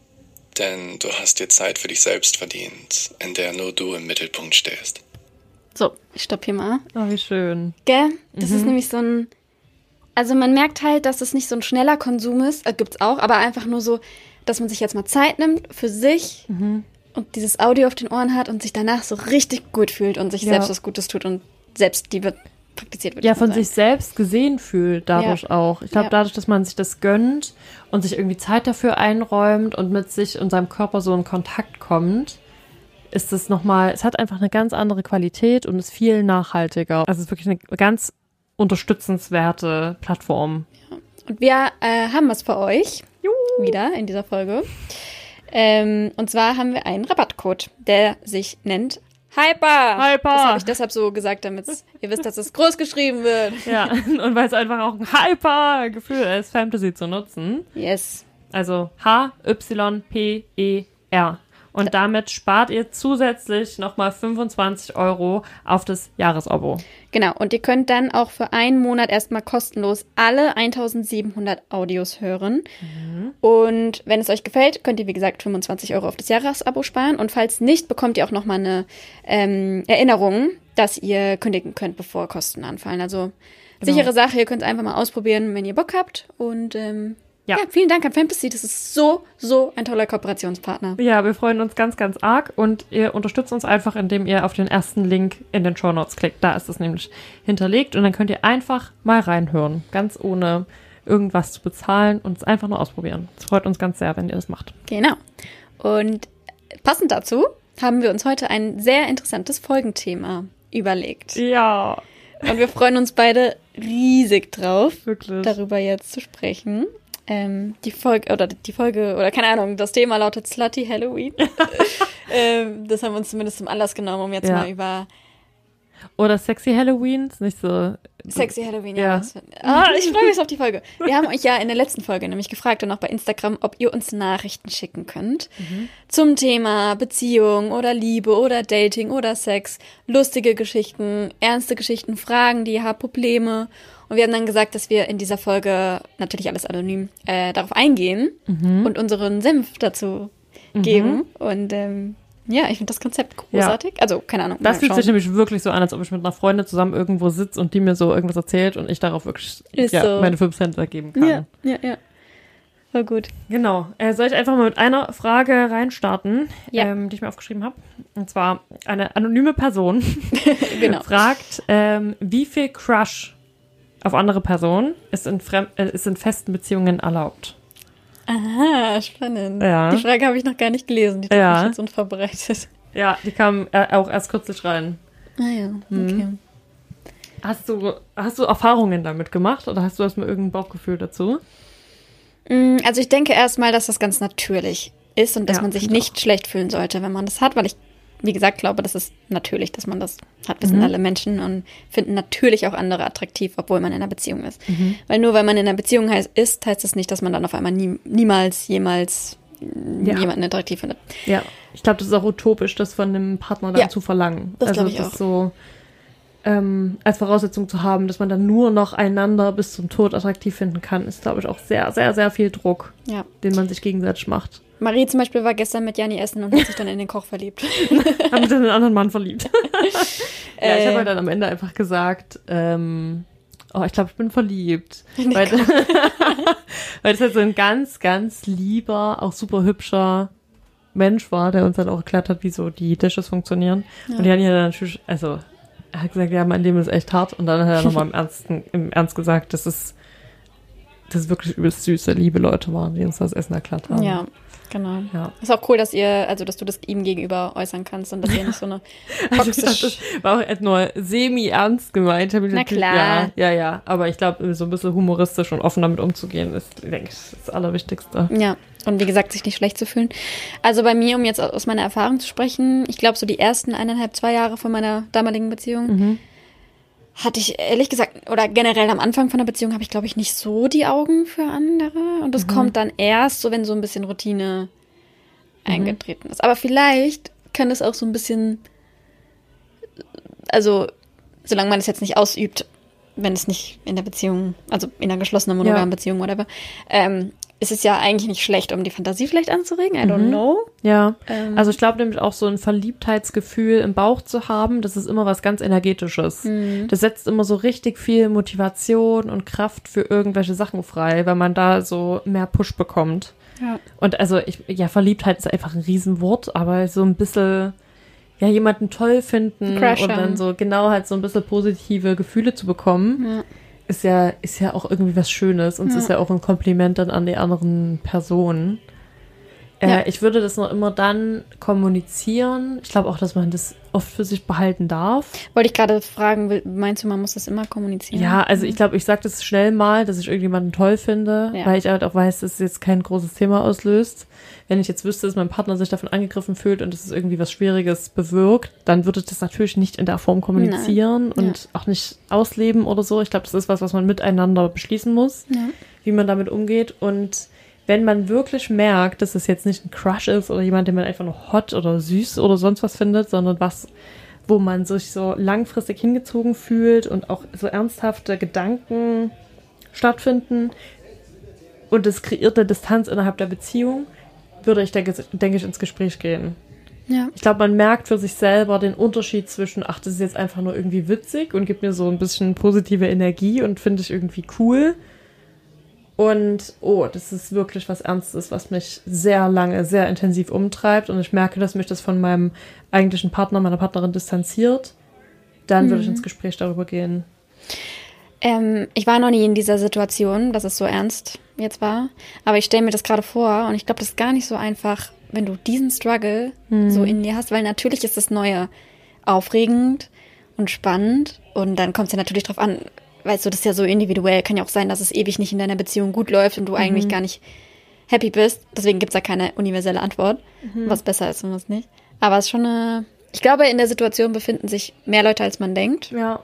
Denn du hast dir Zeit für dich selbst verdient, in der nur du im Mittelpunkt stehst. So, ich stopp hier mal. Oh, wie schön. Gell? Das ist nämlich so ein. Also man merkt halt, dass es nicht so ein schneller Konsum ist, äh, gibt's auch, aber einfach nur so, dass man sich jetzt mal Zeit nimmt für sich und dieses Audio auf den Ohren hat und sich danach so richtig gut fühlt und sich Ja. selbst was Gutes tut und Selbstliebe praktiziert wird. Ja, von sich selbst gesehen fühlt dadurch Ja. auch. Ich glaube, Ja. dadurch, dass man sich das gönnt und sich irgendwie Zeit dafür einräumt und mit sich und seinem Körper so in Kontakt kommt, ist es nochmal, es hat einfach eine ganz andere Qualität und ist viel nachhaltiger. Also es ist wirklich eine ganz unterstützenswerte Plattform. Und wir äh, haben was für euch. Wieder in dieser Folge. Ähm, und zwar haben wir einen Rabattcode, der sich nennt Hyper. Hyper. Das habe ich deshalb so gesagt, damit ihr wisst, dass es groß geschrieben wird. Ja, und weil es einfach auch ein Hyper-Gefühl ist, Fantasy zu nutzen. Yes. Also H Y P E R. Und damit spart ihr zusätzlich nochmal fünfundzwanzig Euro auf das Jahresabo. Genau. Und ihr könnt dann auch für einen Monat erstmal kostenlos alle eintausendsiebenhundert Audios hören. Und wenn es euch gefällt, könnt ihr, wie gesagt, fünfundzwanzig Euro auf das Jahresabo sparen. Und falls nicht, bekommt ihr auch nochmal eine ähm, Erinnerung, dass ihr kündigen könnt, bevor Kosten anfallen. Also Genau. sichere Sache, ihr könnt es einfach mal ausprobieren, wenn ihr Bock habt. Und ähm, Ja. ja, vielen Dank an Fantasy. Das ist so, so ein toller Kooperationspartner. Ja, wir freuen uns ganz, ganz arg und ihr unterstützt uns einfach, indem ihr auf den ersten Link in den Shownotes klickt. Da ist es nämlich hinterlegt und dann könnt ihr einfach mal reinhören, ganz ohne irgendwas zu bezahlen und es einfach nur ausprobieren. Es freut uns ganz sehr, wenn ihr das macht. Genau. Und passend dazu haben wir uns heute ein sehr interessantes Folgenthema überlegt. Ja. Und wir freuen uns beide riesig drauf, Wirklich. darüber jetzt zu sprechen. Ähm, die Folge, oder die Folge, oder keine Ahnung, das Thema lautet Slutty Halloween. ähm, das haben wir uns zumindest zum Anlass genommen, um jetzt Ja. mal über Oder Sexy Halloween, ist nicht so... Sexy Halloween, ja. Ja. Was für- Ah, ich freue mich so auf die Folge. Wir haben euch ja in der letzten Folge nämlich gefragt und auch bei Instagram, ob ihr uns Nachrichten schicken könnt zum Thema Beziehung oder Liebe oder Dating oder Sex, lustige Geschichten, ernste Geschichten, Fragen, die ihr habt, Probleme. Und wir haben dann gesagt, dass wir in dieser Folge, natürlich alles anonym, äh, darauf eingehen und unseren Senf dazu geben. Und ähm, ja, ich finde das Konzept großartig. Ja. Also, keine Ahnung. Das mal fühlt schauen. sich nämlich wirklich so an, als ob ich mit einer Freundin zusammen irgendwo sitze und die mir so irgendwas erzählt und ich darauf wirklich Ist ja, so. meine fünf Cent geben kann. Ja, ja, ja. Voll gut. Genau. Äh, soll ich einfach mal mit einer Frage reinstarten, Ja. ähm, die ich mir aufgeschrieben habe? Und zwar eine anonyme Person Genau. fragt, ähm, wie viel Crush auf andere Personen ist in, Fremd äh, ist in festen Beziehungen erlaubt? Aha, spannend. Ja. Die Frage habe ich noch gar nicht gelesen. Die hat Ja. mich jetzt unvorbereitet. Ja, die kam äh, auch erst kürzlich rein. Ah ja, okay. Hast du, hast du Erfahrungen damit gemacht oder hast du erstmal irgendein Bauchgefühl dazu? Mm, Also ich denke erstmal, dass das ganz natürlich ist und dass Ja, man sich finde nicht schlecht fühlen sollte, wenn man das hat, weil ich, wie gesagt, glaube, das ist natürlich, dass man das hat. Wissen Mhm. alle Menschen und finden natürlich auch andere attraktiv, obwohl man in einer Beziehung ist. Mhm. Weil nur weil man in einer Beziehung heißt, ist, heißt das nicht, dass man dann auf einmal nie, niemals, jemals mm, Ja. jemanden attraktiv findet. Ja, ich glaube, das ist auch utopisch, das von einem Partner dann Ja, zu verlangen. das also glaub ich das auch. so ähm, als Voraussetzung zu haben, dass man dann nur noch einander bis zum Tod attraktiv finden kann, ist, glaube ich, auch sehr, sehr, sehr viel Druck, Ja. den man sich gegenseitig macht. Marie zum Beispiel war gestern mit Janni essen und hat sich dann in den Koch verliebt. Haben sich in einen anderen Mann verliebt. ja, ich Äh. habe halt dann am Ende einfach gesagt, ähm, oh, ich glaube, ich bin verliebt. Weil, weil das halt so ein ganz, ganz lieber, auch super hübscher Mensch war, der uns dann auch erklärt hat, wie so die Dishes funktionieren. Ja. Und die haben ja dann natürlich, also er hat gesagt, ja, mein Leben ist echt hart. Und dann hat er nochmal im, Ernsten, im Ernst gesagt, dass es, dass es wirklich übelst süße, liebe Leute waren, die uns das Essen erklärt haben. Ja, genau. Ja. Ist auch cool, dass ihr, also dass du das ihm gegenüber äußern kannst und dass ihr nicht so eine Also ich glaub, toxisch... das war auch echt nur semi-ernst gemeint. Hab ich Na natürlich- klar. Ja, ja, ja. Aber ich glaube, so ein bisschen humoristisch und offen damit umzugehen, ist, denke ich, das Allerwichtigste. Ja, und wie gesagt, sich nicht schlecht zu fühlen. Also bei mir, um jetzt aus meiner Erfahrung zu sprechen, ich glaube, so die ersten eineinhalb, zwei Jahre von meiner damaligen Beziehung Mhm. hatte ich ehrlich gesagt, oder generell am Anfang von der Beziehung habe ich, glaube ich, nicht so die Augen für andere. Und das Mhm. kommt dann erst so, wenn so ein bisschen Routine eingetreten ist. Aber vielleicht kann es auch so ein bisschen, also solange man es jetzt nicht ausübt, wenn es nicht in der Beziehung, also in einer geschlossenen monogamen Ja. Beziehung, whatever, ähm, ist es ja eigentlich nicht schlecht, um die Fantasie vielleicht anzuregen. I don't Mhm. know. Ja, Ähm. also ich glaube nämlich auch so ein Verliebtheitsgefühl im Bauch zu haben, das ist immer was ganz Energetisches. Mhm. Das setzt immer so richtig viel Motivation und Kraft für irgendwelche Sachen frei, weil man da so mehr Push bekommt. Ja. Und also ich, ja, Verliebtheit ist einfach ein Riesenwort, aber so ein bisschen, ja, jemanden toll finden Crush und dann haben. so genau halt so ein bisschen positive Gefühle zu bekommen, Ja. ist ja, ist ja auch irgendwie was Schönes und es Ja. ist ja auch ein Kompliment dann an die anderen Personen. Äh, Ja. Ich würde das noch immer dann kommunizieren. Ich glaube auch, dass man das oft für sich behalten darf. Wollte ich gerade fragen, will- meinst du, man muss das immer kommunizieren? Ja, also ich glaube, ich sage das schnell mal, dass ich irgendjemanden toll finde, Ja. weil ich halt auch weiß, dass es jetzt kein großes Thema auslöst. Wenn ich jetzt wüsste, dass mein Partner sich davon angegriffen fühlt und dass es irgendwie was Schwieriges bewirkt, dann würde ich das natürlich nicht in der Form kommunizieren Nein. und auch nicht ausleben oder so. Ich glaube, das ist was, was man miteinander beschließen muss, Ja. wie man damit umgeht. Und wenn man wirklich merkt, dass es jetzt nicht ein Crush ist oder jemand, den man einfach nur hot oder süß oder sonst was findet, sondern was, wo man sich so langfristig hingezogen fühlt und auch so ernsthafte Gedanken stattfinden und es kreiert eine Distanz innerhalb der Beziehung, würde ich, denke, denke ich, ins Gespräch gehen. Ja. Ich glaube, man merkt für sich selber den Unterschied zwischen, ach, das ist jetzt einfach nur irgendwie witzig und gibt mir so ein bisschen positive Energie und finde ich irgendwie cool. Und, oh, das ist wirklich was Ernstes, was mich sehr lange, sehr intensiv umtreibt. Und ich merke, dass mich das von meinem eigentlichen Partner, meiner Partnerin distanziert. Dann würde ich ins Gespräch darüber gehen. Ähm, ich war noch nie in dieser Situation, dass es so ernst jetzt war. Aber ich stelle mir das gerade vor und ich glaube, das ist gar nicht so einfach, wenn du diesen Struggle mhm. so in dir hast. Weil natürlich ist das Neue aufregend und spannend. Und dann kommt es ja natürlich drauf an, weißt du, das ist ja so individuell. Kann ja auch sein, dass es ewig nicht in deiner Beziehung gut läuft und du mhm. eigentlich gar nicht happy bist. Deswegen gibt es da keine universelle Antwort, mhm. was besser ist und was nicht. Aber es ist schon eine... Ich glaube, in der Situation befinden sich mehr Leute, als man denkt. Ja.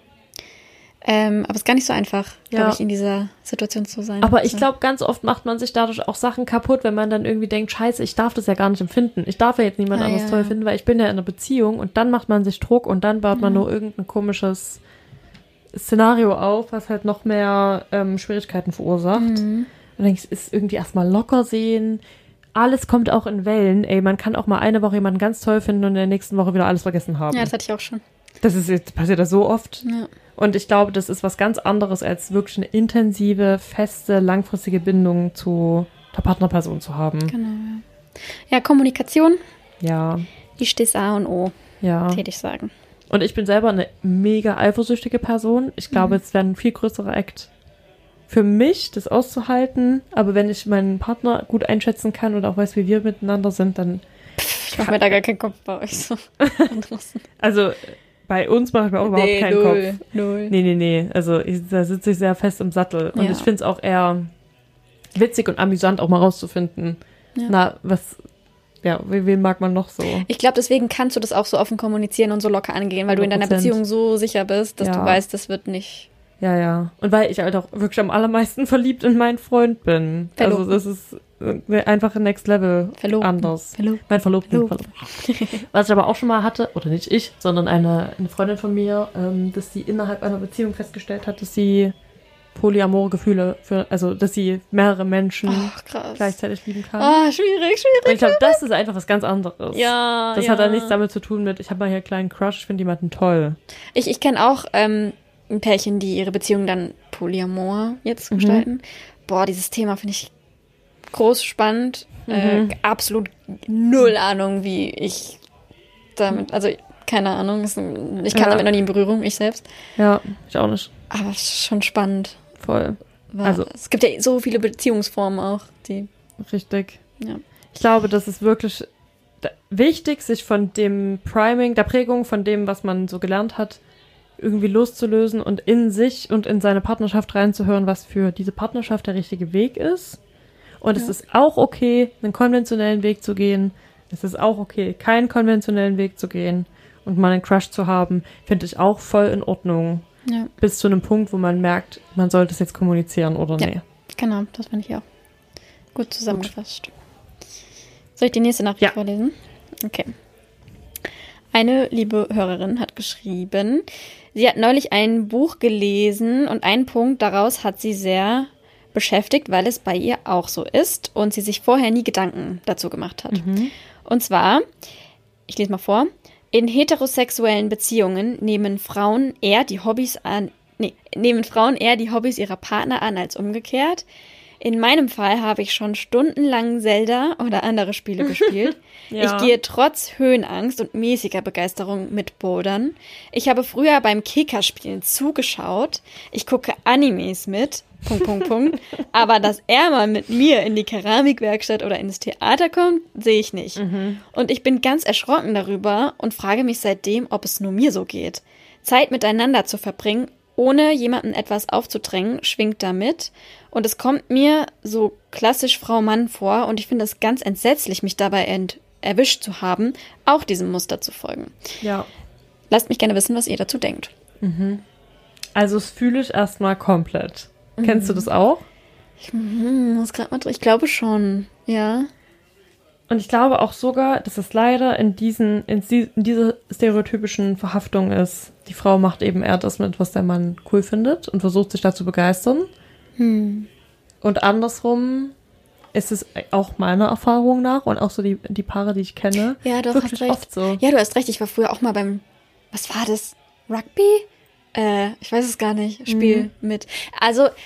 Ähm, aber es ist gar nicht so einfach, Ja. glaube ich, in dieser Situation zu sein. Aber ich So. glaube, ganz oft macht man sich dadurch auch Sachen kaputt, wenn man dann irgendwie denkt, scheiße, ich darf das ja gar nicht empfinden. Ich darf ja jetzt niemand Ah, anderes ja. toll finden, weil ich bin ja in einer Beziehung und dann macht man sich Druck und dann baut man Ja. nur irgendein komisches Szenario auf, was halt noch mehr ähm, Schwierigkeiten verursacht. Mhm. Und dann ist es irgendwie erstmal locker sehen. Alles kommt auch in Wellen. Ey, man kann auch mal eine Woche jemanden ganz toll finden und in der nächsten Woche wieder alles vergessen haben. Ja, das hatte ich auch schon. Das ist jetzt, passiert das so oft. Ja. Und ich glaube, das ist was ganz anderes, als wirklich eine intensive, feste, langfristige Bindung zu der Partnerperson zu haben. Genau, ja. Ja, Kommunikation, Ja, die steht A und O, ja. täte ich sagen. Und ich bin selber eine mega eifersüchtige Person. Ich glaube, Mhm. es wäre ein viel größerer Act für mich, das auszuhalten. Aber wenn ich meinen Partner gut einschätzen kann und auch weiß, wie wir miteinander sind, dann... Ich mache mir da gar keinen Kopf bei euch so. Also bei uns mache ich mir auch überhaupt Nee, keinen null, Kopf. null. Nee, nee, nee. Also ich, da sitze ich sehr fest im Sattel. Und Ja. ich finde es auch eher witzig und amüsant, auch mal rauszufinden. Ja. Na, was, ja, wen mag man noch so? Ich glaube, deswegen kannst du das auch so offen kommunizieren und so locker angehen, weil du in deiner hundert Prozent. Beziehung so sicher bist, dass Ja. du weißt, das wird nicht... Ja, ja. Und weil ich halt auch wirklich am allermeisten verliebt in meinen Freund bin. Verlobten. Also das ist äh, einfach ein Next Level Verlobten. anders. Verlobten. Mein Verlobten. Verlobten. Verlobten. Was ich aber auch schon mal hatte, oder nicht ich, sondern eine, eine Freundin von mir, ähm, dass sie innerhalb einer Beziehung festgestellt hat, dass sie polyamore Gefühle für, also dass sie mehrere Menschen Ach, krass. gleichzeitig lieben kann. Ah, schwierig, schwierig. Und ich glaube, das ist einfach was ganz anderes. Ja, Das ja. hat dann nichts damit zu tun mit, ich habe mal hier einen kleinen Crush, ich finde jemanden toll. Ich, ich kenne auch ähm, ein Pärchen, die ihre Beziehung dann polyamor jetzt Mhm. gestalten. Boah, dieses Thema finde ich groß spannend. Mhm. Äh, absolut null Ahnung, wie ich damit, also keine Ahnung, ist ein- ich kam Ja. damit noch nie in Berührung, ich selbst. Ja, ich auch nicht. Aber es ist schon spannend. Voll. Weil Also- es gibt ja so viele Beziehungsformen auch, die, Richtig. ja. Ich glaube, das ist wirklich da- wichtig, sich von dem Priming, der Prägung von dem, was man so gelernt hat, irgendwie loszulösen und in sich und in seine Partnerschaft reinzuhören, was für diese Partnerschaft der richtige Weg ist. Und es Ja. ist auch okay, einen konventionellen Weg zu gehen. Es ist auch okay, keinen konventionellen Weg zu gehen und mal einen Crush zu haben, finde ich auch voll in Ordnung. Ja, Bis zu einem Punkt, wo man merkt, man sollte es jetzt kommunizieren oder Ja. nee. genau, das finde ich auch. Gut zusammengefasst. Soll ich die nächste Nachricht Ja. vorlesen? Okay. Eine liebe Hörerin hat geschrieben, sie hat neulich ein Buch gelesen und ein Punkt daraus hat sie sehr beschäftigt, weil es bei ihr auch so ist und sie sich vorher nie Gedanken dazu gemacht hat. Und zwar, ich lese mal vor, in heterosexuellen Beziehungen nehmen Frauen eher die Hobbys an, nee, nehmen Frauen eher die Hobbys ihrer Partner an als umgekehrt. In meinem Fall habe ich schon stundenlang Zelda oder andere Spiele gespielt. Ja. Ich gehe trotz Höhenangst und mäßiger Begeisterung mit Bouldern. Ich habe früher beim Kickerspielen zugeschaut. Ich gucke Animes mit. Punkt, Punkt, Punkt. Aber dass er mal mit mir in die Keramikwerkstatt oder ins Theater kommt, sehe ich nicht. Und ich bin ganz erschrocken darüber und frage mich seitdem, ob es nur mir so geht. Zeit miteinander zu verbringen, ohne jemandem etwas aufzudrängen, schwingt damit. Und es kommt mir so klassisch Frau-Mann vor und ich finde es ganz entsetzlich, mich dabei ent- erwischt zu haben, auch diesem Muster zu folgen. Ja. Lasst mich gerne wissen, was ihr dazu denkt. Also das fühle ich erstmal komplett. Kennst du das auch? Hm, muss grad mal dr- ich glaube schon, ja. Und ich glaube auch sogar, dass es leider in diesen, in, die, in dieser stereotypischen Verhaftung ist. Die Frau macht eben eher das mit, was der Mann cool findet und versucht sich da zu begeistern. Hm. Und andersrum ist es auch meiner Erfahrung nach und auch so die, die Paare, die ich kenne, Ja, doch, wirklich hast recht. oft so. Ja, du hast recht, ich war früher auch mal beim, was war das? Rugby? Äh, ich weiß es gar nicht, Spiel mit. Also,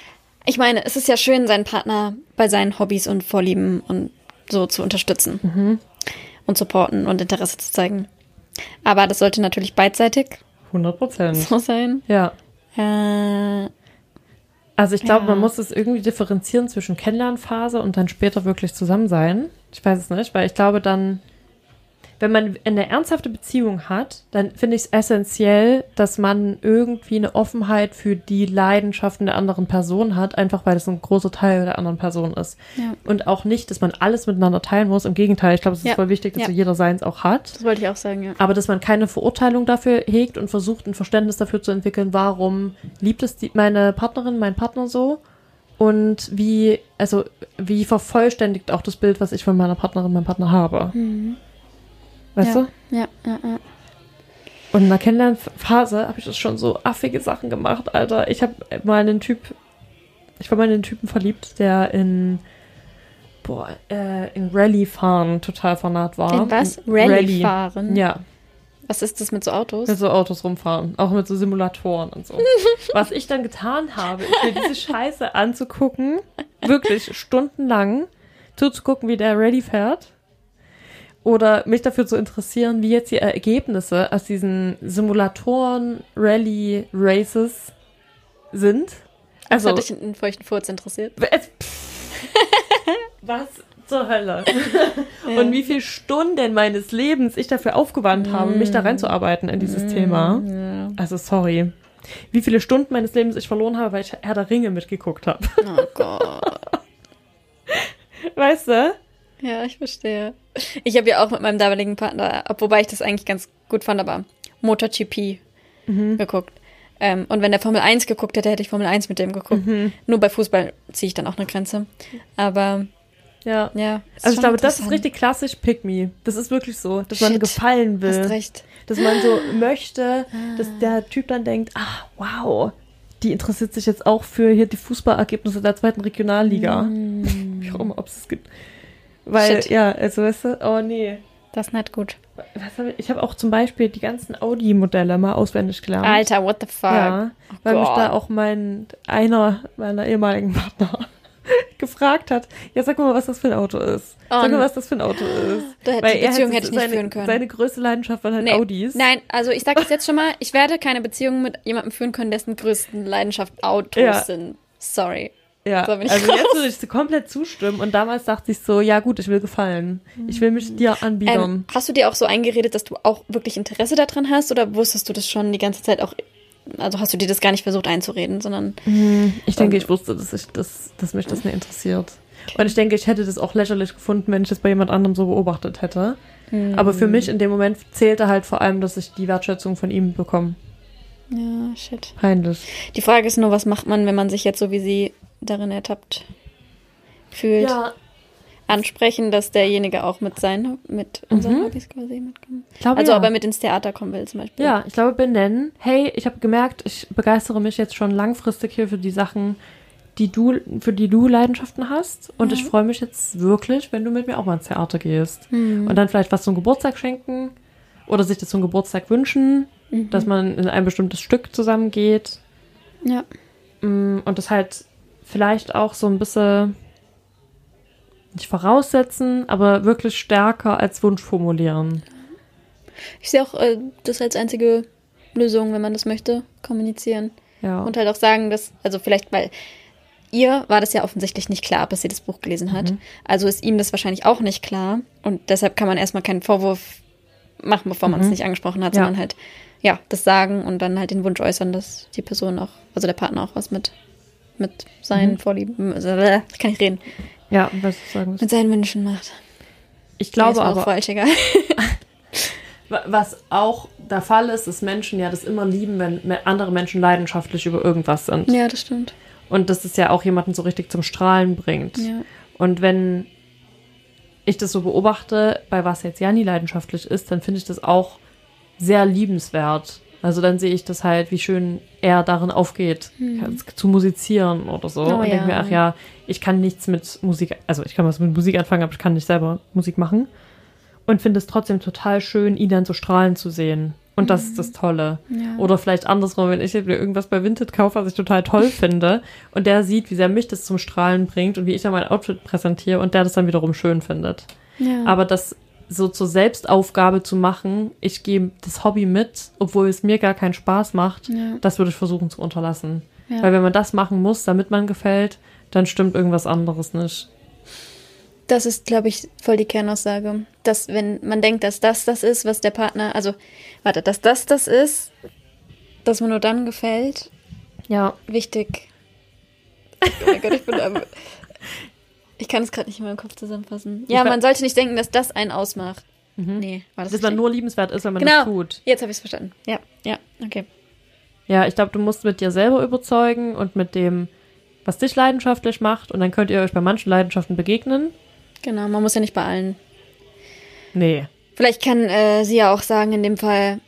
Ich meine, es ist ja schön, seinen Partner bei seinen Hobbys und Vorlieben und so zu unterstützen Mhm. und supporten und Interesse zu zeigen. Aber das sollte natürlich beidseitig hundert Prozent. so sein. Ja. Äh, Also ich glaube, Ja. man muss es irgendwie differenzieren zwischen Kennenlernphase und dann später wirklich zusammen sein. Ich weiß es nicht, weil ich glaube dann, wenn man eine ernsthafte Beziehung hat, dann finde ich es essentiell, dass man irgendwie eine Offenheit für die Leidenschaften der anderen Person hat, einfach weil das ein großer Teil der anderen Person ist. Ja. Und auch nicht, dass man alles miteinander teilen muss. Im Gegenteil, ich glaube, es ist Ja. voll wichtig, dass Ja. so jeder seins auch hat. das wollte ich auch sagen, ja. Aber dass man keine Verurteilung dafür hegt und versucht, ein Verständnis dafür zu entwickeln, warum liebt es die, meine Partnerin, mein Partner so und wie, also wie vervollständigt auch das Bild, was ich von meiner Partnerin, meinem Partner habe. Weißt ja. du? Ja, ja, ja. Und in der Kennenlernphase habe ich das schon so affige Sachen gemacht, Alter. Ich habe mal einen Typ, ich war mal in einen Typen verliebt, der in, boah, äh, in Rallye-Fahren total fanat war. In was? Rallye. Rallye fahren? Ja. Was ist das mit so Autos? Mit so Autos rumfahren, auch mit so Simulatoren und so. Was ich dann getan habe, ist mir diese Scheiße anzugucken, wirklich stundenlang zuzugucken, wie der Rallye fährt. Oder mich dafür zu interessieren, wie jetzt die Ergebnisse aus diesen Simulatoren Rallye Races sind. Das Also, hat dich einen feuchten Furz interessiert. es, was zur Hölle? Und wie viele Stunden meines Lebens ich dafür aufgewandt habe, mich da reinzuarbeiten in dieses Thema. Ja. Also sorry. Wie viele Stunden meines Lebens ich verloren habe, weil ich Herr der Ringe mitgeguckt habe. Oh Gott. Weißt du? Ja, ich verstehe. Ich habe ja auch mit meinem damaligen Partner, ob- wobei ich das eigentlich ganz gut fand, aber MotoGP geguckt. Ähm, und wenn der Formel eins geguckt hätte, hätte ich Formel eins mit dem geguckt. Nur bei Fußball ziehe ich dann auch eine Grenze. Aber Ja. ja. ist Also ich schon glaube, das ist interessant. richtig klassisch Pick Me. Das ist wirklich so, dass man Shit. gefallen will. Hast recht. Dass man so möchte, dass der Typ dann denkt, ah, wow, die interessiert sich jetzt auch für hier die Fußballergebnisse der zweiten Regionalliga. Wie auch immer, ob es es gibt. Weil, Shit. ja, also weißt du, oh nee. Das ist nicht gut. Was hab ich ich habe auch zum Beispiel die ganzen Audi-Modelle mal auswendig gelernt. Alter, what the fuck? Ja, Oh weil mich Gott. da auch mein, einer meiner ehemaligen Partner gefragt hat, ja, sag mal, was das für ein Auto ist. Oh, Sag mal, n- was das für ein Auto ist. Da hätte- Weil die er Beziehung hat hätte ich nicht seine, führen können. Seine größte Leidenschaft waren halt Nee. Audis. Nein, also ich sage es jetzt schon mal, ich werde keine Beziehung mit jemandem führen können, dessen größten Leidenschaft Autos Ja. sind. Sorry. Ja, So bin ich also raus. jetzt würde ich komplett zustimmen und damals dachte ich so, ja gut, ich will gefallen. Ich will mich dir anbieten. Ähm, hast du dir auch so eingeredet, dass du auch wirklich Interesse daran hast oder wusstest du das schon die ganze Zeit auch, also hast du dir das gar nicht versucht einzureden, sondern Ich denke, ich wusste, dass, ich das, dass mich das nicht interessiert. Und ich denke, ich hätte das auch lächerlich gefunden, wenn ich das bei jemand anderem so beobachtet hätte. Aber für mich in dem Moment zählte halt vor allem, dass ich die Wertschätzung von ihm bekomme. ja, shit. Peinlich. Die Frage ist nur, was macht man, wenn man sich jetzt so wie sie darin ertappt fühlt? Ja, Ansprechen, dass derjenige auch mit seinen, mit unseren Mhm. Hobbys quasi mitkommt. ich glaube, Also ja. aber mit ins Theater kommen will zum Beispiel. Ja, ich glaube, benennen, hey, ich habe gemerkt, ich begeistere mich jetzt schon langfristig hier für die Sachen, die du, für die du Leidenschaften hast. Und ich freue mich jetzt wirklich, wenn du mit mir auch mal ins Theater gehst. Mhm. Und dann vielleicht was zum Geburtstag schenken oder sich das zum Geburtstag wünschen, Mhm. dass man in ein bestimmtes Stück zusammengeht. Ja. Mm, Und das halt vielleicht auch so ein bisschen nicht voraussetzen, aber wirklich stärker als Wunsch formulieren. Ich sehe auch äh, das als einzige Lösung, wenn man das möchte, kommunizieren. Ja. Und halt auch sagen, dass, also vielleicht, weil ihr war das ja offensichtlich nicht klar, bis sie das Buch gelesen hat. Also ist ihm das wahrscheinlich auch nicht klar. Und deshalb kann man erstmal keinen Vorwurf machen, bevor man es nicht angesprochen hat, Ja. sondern halt, ja, das sagen und dann halt den Wunsch äußern, dass die Person auch, also der Partner auch was mit, mit seinen Vorlieben, also, äh, ich kann nicht reden, ja, was du sagen willst. mit seinen Wünschen macht. Ich glaube Ist mir auch aber, falsch, egal. wa- was auch der Fall ist, dass Menschen ja das immer lieben, wenn me- andere Menschen leidenschaftlich über irgendwas sind. Ja, das stimmt. Und dass es ja auch jemanden so richtig zum Strahlen bringt. Ja. Und wenn ich das so beobachte, bei was jetzt Janni leidenschaftlich ist, dann finde ich das auch sehr liebenswert. Also dann sehe ich das halt, wie schön er darin aufgeht, zu musizieren oder so. Oh und denke ja. mir, ach ja, ich kann nichts mit Musik, also ich kann was mit Musik anfangen, aber ich kann nicht selber Musik machen. Und finde es trotzdem total schön, ihn dann so strahlen zu sehen. Und das ist das Tolle. Ja. Oder vielleicht andersrum, wenn ich mir irgendwas bei Vinted kaufe, was ich total toll finde und der sieht, wie sehr mich das zum Strahlen bringt und wie ich dann mein Outfit präsentiere und der das dann wiederum schön findet. Ja. Aber das so zur Selbstaufgabe zu machen, ich gehe das Hobby mit, obwohl es mir gar keinen Spaß macht, Ja. das würde ich versuchen zu unterlassen. Ja. Weil wenn man das machen muss, damit man gefällt, dann stimmt irgendwas anderes nicht. Das ist, glaube ich, voll die Kernaussage. Dass, wenn man denkt, dass das das ist, was der Partner, also, warte, dass das das ist, dass man nur dann gefällt, Ja. wichtig. Oh mein Gott, ich bin da, ich kann es gerade nicht in meinem Kopf zusammenfassen. Ja, Ich war- man sollte nicht denken, dass das einen ausmacht. Mhm. Nee, war das Dass man richtig? nur liebenswert ist, wenn man Genau. das tut. Jetzt habe ich es verstanden. Ja, ja, okay. Ja, ich glaube, du musst mit dir selber überzeugen und mit dem, was dich leidenschaftlich macht und dann könnt ihr euch bei manchen Leidenschaften begegnen. Genau, man muss ja nicht bei allen. Nee. Vielleicht kann äh, sie ja auch sagen, in dem Fall,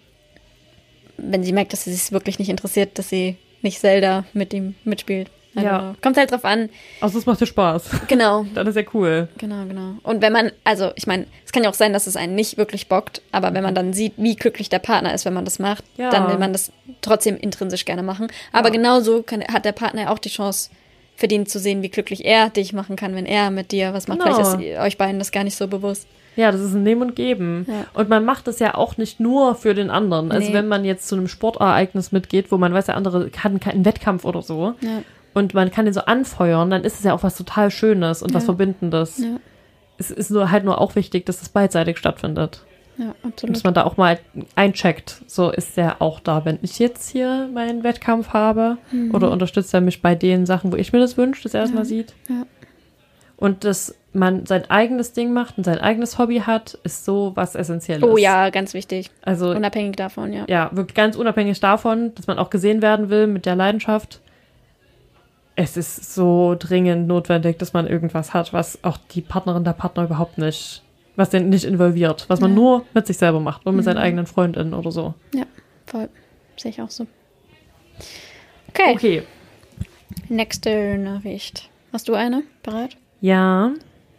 wenn sie merkt, dass sie sich wirklich nicht interessiert, dass sie nicht Zelda mit ihm mitspielt. I don't Ja. know. Kommt halt drauf an. Also das macht dir Spaß. Genau, Dann ist ja cool. genau, genau. Und wenn man, also ich meine, es kann ja auch sein, dass es einen nicht wirklich bockt, aber wenn man dann sieht, wie glücklich der Partner ist, wenn man das macht, Ja. dann will man das trotzdem intrinsisch gerne machen. Aber Ja. genauso kann, hat der Partner auch die Chance, verdient zu sehen, wie glücklich er dich machen kann, wenn er mit dir was macht. Genau. Vielleicht ist euch beiden das gar nicht so bewusst. Ja, das ist ein Nehmen und Geben. Ja. Und man macht das ja auch nicht nur für den anderen. Also Nee. wenn man jetzt zu einem Sportereignis mitgeht, wo man weiß, der andere kann keinen Wettkampf oder so Ja, und man kann den so anfeuern, dann ist es ja auch was total Schönes und was Ja. Verbindendes. ja, Es ist nur halt nur auch wichtig, dass das beidseitig stattfindet. ja, absolut. Dass man da auch mal eincheckt. So, ist der auch da, wenn ich jetzt hier meinen Wettkampf habe? Mhm. Oder unterstützt er mich bei den Sachen, wo ich mir das wünsche, dass er das mal sieht? Ja. Und dass man sein eigenes Ding macht und sein eigenes Hobby hat, ist so was Essentielles. Oh ja, ganz wichtig. Also, Unabhängig davon, ja. ja, wirklich ganz unabhängig davon, dass man auch gesehen werden will mit der Leidenschaft. Es ist so dringend notwendig, dass man irgendwas hat, was auch die Partnerin, der Partner überhaupt nicht, was den nicht involviert, was man Ja. nur mit sich selber macht, nur mit Mhm. seinen eigenen FreundInnen oder so. Ja, voll. Sehe ich auch so. Okay, Okay, nächste Nachricht. Hast du eine bereit? ja.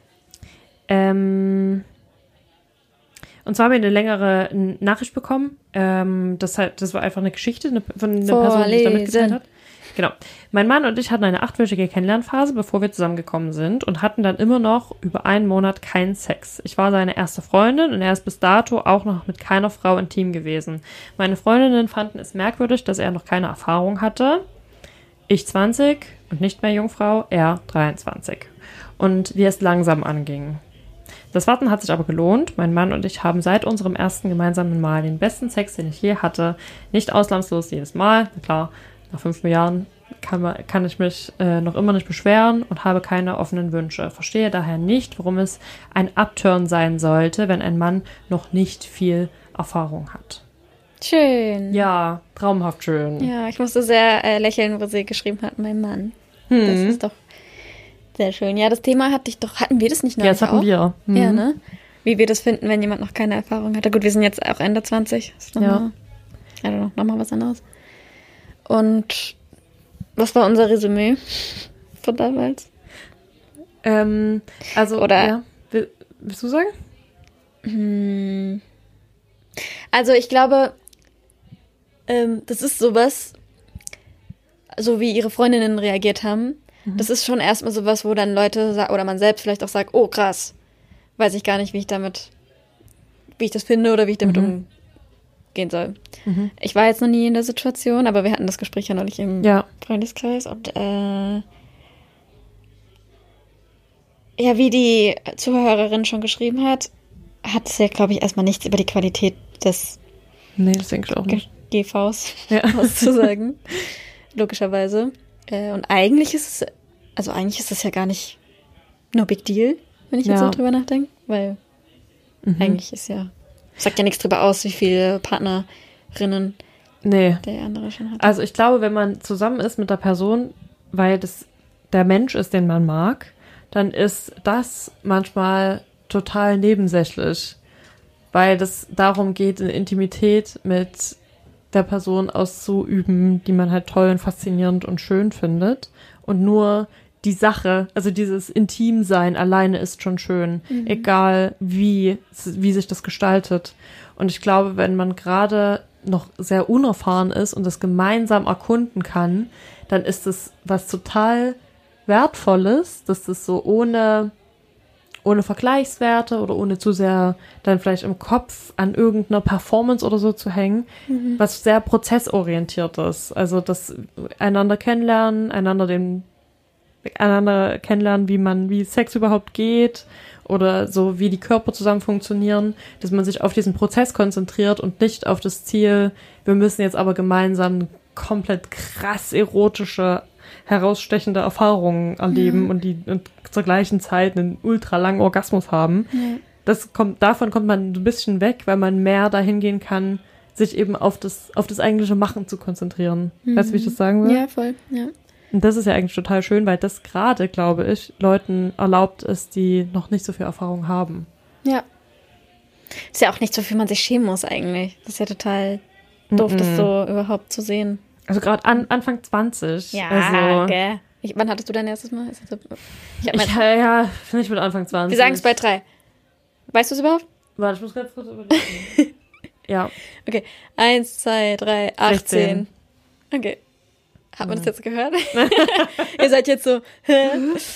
Ähm, und zwar haben wir eine längere Nachricht bekommen. Ähm, das, halt, das war einfach eine Geschichte eine, von einer Person, die sich damit geteilt Vorlesen. hat. Genau. Mein Mann und ich hatten eine achtwöchige Kennenlernphase, bevor wir zusammengekommen sind und hatten dann immer noch über einen Monat keinen Sex. Ich war seine erste Freundin und er ist bis dato auch noch mit keiner Frau intim gewesen. Meine Freundinnen fanden es merkwürdig, dass er noch keine Erfahrung hatte. Ich zwanzig und nicht mehr Jungfrau, er dreiundzwanzig. Und wie es langsam anging. Das Warten hat sich aber gelohnt. Mein Mann und ich haben seit unserem ersten gemeinsamen Mal den besten Sex, den ich je hatte. Nicht ausnahmslos jedes Mal. Na klar, nach fünf Jahren kann, man, kann ich mich äh, noch immer nicht beschweren und habe keine offenen Wünsche. Verstehe daher nicht, warum es ein Upturn sein sollte, wenn ein Mann noch nicht viel Erfahrung hat. Schön. Ja, traumhaft schön. Ja, ich musste sehr äh, lächeln, wo sie geschrieben hat, mein Mann. Das Hm. ist doch sehr schön. Ja, das Thema hatte ich doch, hatten wir das nicht Ja, neulich das hatten auch? wir. Mhm. Ja, ne? Wie wir das finden, wenn jemand noch keine Erfahrung hatte. Gut, wir sind jetzt auch Ende zwanzig. Das ist nochmal, I don't know, nochmal was anderes. Und was war unser Resümee von damals? Ähm, also, Oder- ja. Will, willst du sagen? Hm. Also ich glaube, ähm, das ist sowas, so wie ihre Freundinnen reagiert haben. Das ist schon erstmal sowas, wo dann Leute sa- oder man selbst vielleicht auch sagt, oh krass, weiß ich gar nicht, wie ich damit, wie ich das finde oder wie ich damit Mhm. umgehen soll. Mhm. Ich war jetzt noch nie in der Situation, aber wir hatten das Gespräch ja neulich im Ja. Freundeskreis und äh, ja, wie die Zuhörerin schon geschrieben hat, hat es ja, glaube ich, erstmal nichts über die Qualität des Nee, das denke ich auch G nicht. G Vs Ja. auszusagen. Logischerweise. Äh, und eigentlich ist es, also eigentlich ist es ja gar nicht no big deal, wenn ich jetzt Ja. so drüber nachdenke, weil Mhm. eigentlich ist ja, sagt ja nichts drüber aus, wie viele Partnerinnen Nee. der andere schon hat. Also ich glaube, wenn man zusammen ist mit der Person, weil das der Mensch ist, den man mag, dann ist das manchmal total nebensächlich, weil das darum geht, eine Intimität mit der Person auszuüben, die man halt toll und faszinierend und schön findet. Und nur die Sache, also dieses Intimsein alleine ist schon schön, egal wie, wie sich das gestaltet. Und ich glaube, wenn man gerade noch sehr unerfahren ist und das gemeinsam erkunden kann, dann ist es was total Wertvolles, dass das so ohne, ohne Vergleichswerte oder ohne zu sehr dann vielleicht im Kopf an irgendeiner Performance oder so zu hängen, mhm. was sehr prozessorientiert ist. Also das einander kennenlernen, einander den einander kennenlernen, wie man, wie Sex überhaupt geht oder so, wie die Körper zusammen funktionieren, dass man sich auf diesen Prozess konzentriert und nicht auf das Ziel, wir müssen jetzt aber gemeinsam komplett krass erotische, herausstechende Erfahrungen erleben ja. und die und zur gleichen Zeit einen ultra langen Orgasmus haben. Ja. Das kommt, davon kommt man ein bisschen weg, weil man mehr dahin gehen kann, sich eben auf das, auf das eigentliche Machen zu konzentrieren. Mhm. Weißt du, wie ich das sagen will? Ja, voll, ja. Und das ist ja eigentlich total schön, weil das gerade, glaube ich, Leuten erlaubt ist, die noch nicht so viel Erfahrung haben. Ja. Ist ja auch nicht so viel man sich schämen muss eigentlich. Das ist ja total doof, mm-mm. das so überhaupt zu sehen. Also gerade an, Anfang zwanzig. Ja, also, gell. Ich, wann hattest du dein erstes Mal? Ist das so, ich hab mein, ich, ja, ja, finde ich mit Anfang zwanzig. Wir sagen es bei drei. Weißt du es überhaupt? Warte, ich muss ganz kurz überlegen. Ja. Okay. Eins, zwei, drei, achtzehn. Okay. Hat man das jetzt gehört? Ihr seid jetzt so, hä?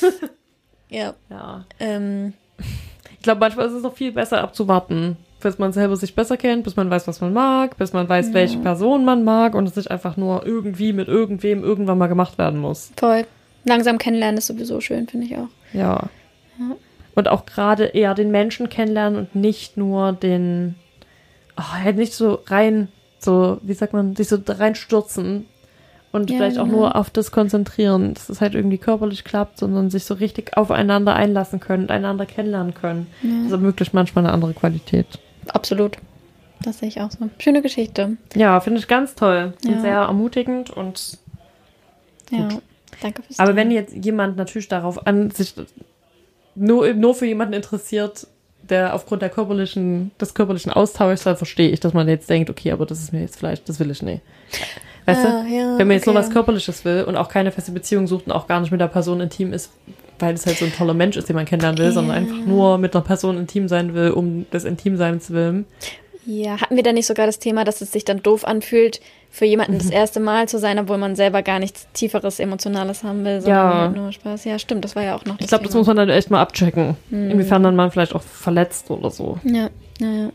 Ja. ja. Ähm. Ich glaube, manchmal ist es noch viel besser abzuwarten, bis man selber sich besser kennt, bis man weiß, was man mag, bis man weiß, ja. welche Person man mag und es nicht einfach nur irgendwie mit irgendwem irgendwann mal gemacht werden muss. Voll. Langsam kennenlernen ist sowieso schön, finde ich auch. Ja. ja. Und auch gerade eher den Menschen kennenlernen und nicht nur den, oh, halt nicht so rein, so, wie sagt man, sich so reinstürzen. Und ja, vielleicht auch genau. nur auf das konzentrieren, dass es halt irgendwie körperlich klappt, sondern sich so richtig aufeinander einlassen können und einander kennenlernen können. Ja. Das ermöglicht manchmal eine andere Qualität. Absolut. Das sehe ich auch so. Schöne Geschichte. Ja, finde ich ganz toll. Ja. Und sehr ermutigend und ja, gut. Danke fürs Aber Teilen. wenn jetzt jemand natürlich darauf an, sich nur, nur für jemanden interessiert, der aufgrund der körperlichen, des körperlichen Austauschs, dann verstehe ich, dass man jetzt denkt, okay, aber das ist mir jetzt vielleicht, das will ich nicht. Weißt ah, du? Ja, wenn man jetzt okay. nur was Körperliches will und auch keine feste Beziehung sucht und auch gar nicht mit der Person intim ist, weil es halt so ein toller Mensch ist, den man kennenlernen will, ja. sondern einfach nur mit einer Person intim sein will, um des Intimseins willen. Ja, hatten wir da nicht sogar das Thema, dass es sich dann doof anfühlt, für jemanden mhm. das erste Mal zu sein, obwohl man selber gar nichts Tieferes, Emotionales haben will, sondern ja. halt nur Spaß. Ja, stimmt, das war ja auch noch das Ich glaube, das Thema. muss man dann echt mal abchecken. Mhm. Inwiefern dann man vielleicht auch verletzt oder so. Ja, ja, ja.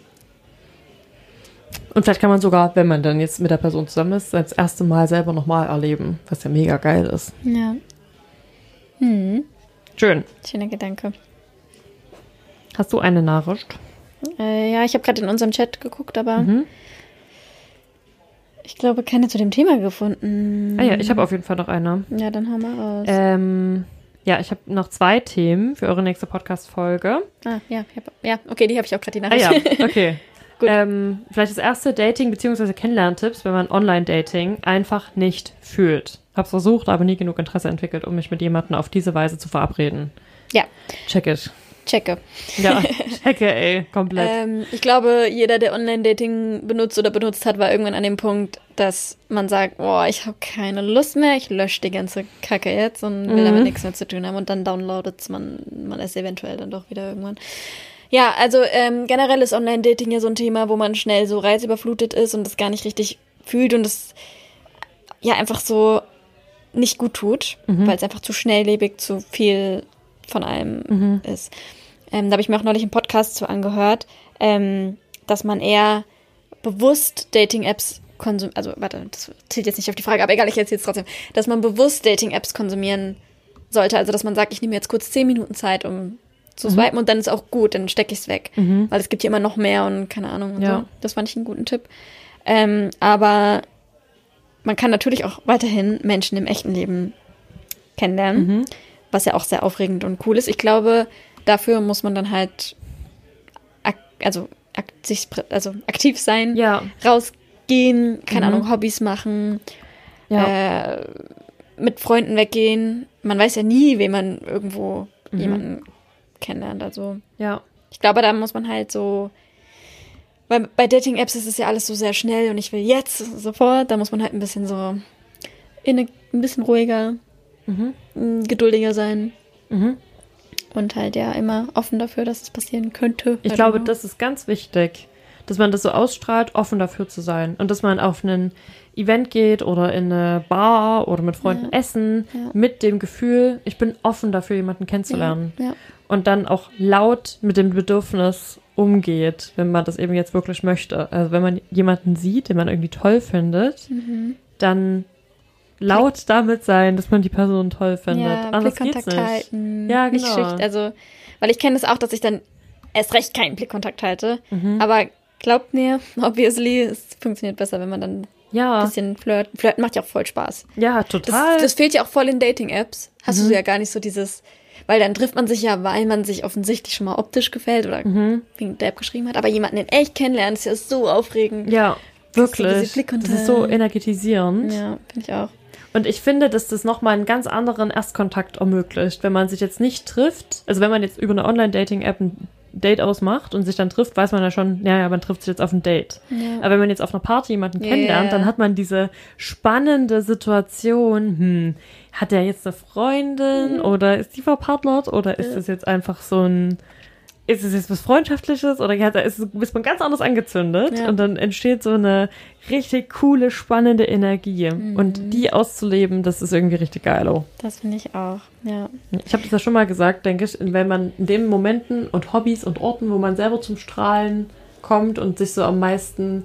Und vielleicht kann man sogar, wenn man dann jetzt mit der Person zusammen ist, das erste Mal selber nochmal erleben, was ja mega geil ist. Ja. Hm. Schön. Schöner Gedanke. Hast du eine Nachricht? Äh, ja, ich habe gerade in unserem Chat geguckt, aber Mhm. ich glaube, keine zu dem Thema gefunden. Ah ja, ich habe auf jeden Fall noch eine. Ja, dann hau mal raus. Ähm, ja, ich habe noch zwei Themen für eure nächste Podcast-Folge. Ah, ja, ich hab, ja, okay, die habe ich auch gerade, die Ah Nachricht. ja, okay. Gut. Ähm, vielleicht das erste Dating- bzw. Kennenlerntipps, wenn man Online-Dating einfach nicht fühlt. Hab's versucht, aber nie genug Interesse entwickelt, um mich mit jemandem auf diese Weise zu verabreden. Ja. Check it. Checke. Ja, checke, ey, komplett. Ähm, ich glaube, jeder, der Online-Dating benutzt oder benutzt hat, war irgendwann an dem Punkt, dass man sagt, boah, ich habe keine Lust mehr, ich lösche die ganze Kacke jetzt und will Mhm. damit nichts mehr zu tun haben. Und dann downloadet man, man es eventuell dann doch wieder irgendwann. Ja, also ähm, generell ist Online-Dating ja so ein Thema, wo man schnell so reizüberflutet ist und das gar nicht richtig fühlt und es ja einfach so nicht gut tut, Mhm. weil es einfach zu schnelllebig, zu viel von allem Mhm. ist. Ähm, da habe ich mir auch neulich einen Podcast zu angehört, ähm, dass man eher bewusst Dating-Apps konsumiert, also warte, das zählt jetzt nicht auf die Frage, aber egal, ich erzähle es trotzdem, dass man bewusst Dating-Apps konsumieren sollte, also dass man sagt, ich nehme jetzt kurz zehn Minuten Zeit, um zu Mhm. swipen und dann ist auch gut, dann stecke ich es weg, Mhm. weil es gibt ja immer noch mehr und keine Ahnung und Ja. so. Das fand ich einen guten Tipp. Ähm, aber man kann natürlich auch weiterhin Menschen im echten Leben kennenlernen, Mhm. was ja auch sehr aufregend und cool ist. Ich glaube, dafür muss man dann halt ak- also, ak- sich, pr- also aktiv sein, Ja. rausgehen, keine Mhm. Ahnung, Hobbys machen, Ja. äh, mit Freunden weggehen. Man weiß ja nie, wen man irgendwo Mhm. jemanden kennenlernt. Also Ja. ich glaube, da muss man halt so, weil bei Dating-Apps ist es ja alles so sehr schnell und ich will jetzt sofort, da muss man halt ein bisschen so inne, ein bisschen ruhiger, Mhm. m, geduldiger sein Mhm. und halt ja immer offen dafür, dass es passieren könnte. Ich I don't glaube, know. das ist ganz wichtig, dass man das so ausstrahlt, offen dafür zu sein. Und dass man auf ein Event geht oder in eine Bar oder mit Freunden Ja. essen, Ja. mit dem Gefühl, ich bin offen dafür, jemanden kennenzulernen. Ja. Und dann auch laut mit dem Bedürfnis umgeht, wenn man das eben jetzt wirklich möchte. Also wenn man jemanden sieht, den man irgendwie toll findet, Mhm. dann laut damit sein, dass man die Person toll findet. Ja, Anders Blickkontakt geht's nicht. halten. Ja, Nicht genau. schüchtern. Also, weil ich kenne das auch, dass ich dann erst recht keinen Blickkontakt halte. Mhm. Aber glaubt mir, obviously, es funktioniert besser, wenn man dann ein Ja, bisschen flirten. Flirten macht ja auch voll Spaß. ja, Das, total. das fehlt ja auch voll in Dating-Apps. Hast Mhm. du so ja gar nicht so dieses, weil dann trifft man sich ja, weil man sich offensichtlich schon mal optisch gefällt oder mhm. wegen der App geschrieben hat. Aber jemanden in echt kennenlernen ist ja so aufregend. Ja, Kriegst du diese wirklich. Das Blickkontakt. ist so energetisierend. Ja, finde ich auch. Und ich finde, dass das nochmal einen ganz anderen Erstkontakt ermöglicht, wenn man sich jetzt nicht trifft. Also wenn man jetzt über eine Online-Dating-App ein Date ausmacht und sich dann trifft, weiß man ja schon, ja, ja, man trifft sich jetzt auf ein Date. Ja. Aber wenn man jetzt auf einer Party jemanden Ja, kennenlernt, ja. dann hat man diese spannende Situation, hm, hat der jetzt eine Freundin Mhm. oder ist die verpartnert oder ist es jetzt einfach so ein, ist es jetzt was Freundschaftliches oder ja, da ist, ist man ganz anders angezündet Ja. und dann entsteht so eine richtig coole, spannende Energie. Mhm. Und die auszuleben, das ist irgendwie richtig geil. Oh. Das finde ich auch, ja. Ich habe das ja schon mal gesagt, denke ich, wenn man in den Momenten und Hobbys und Orten, wo man selber zum Strahlen kommt und sich so am meisten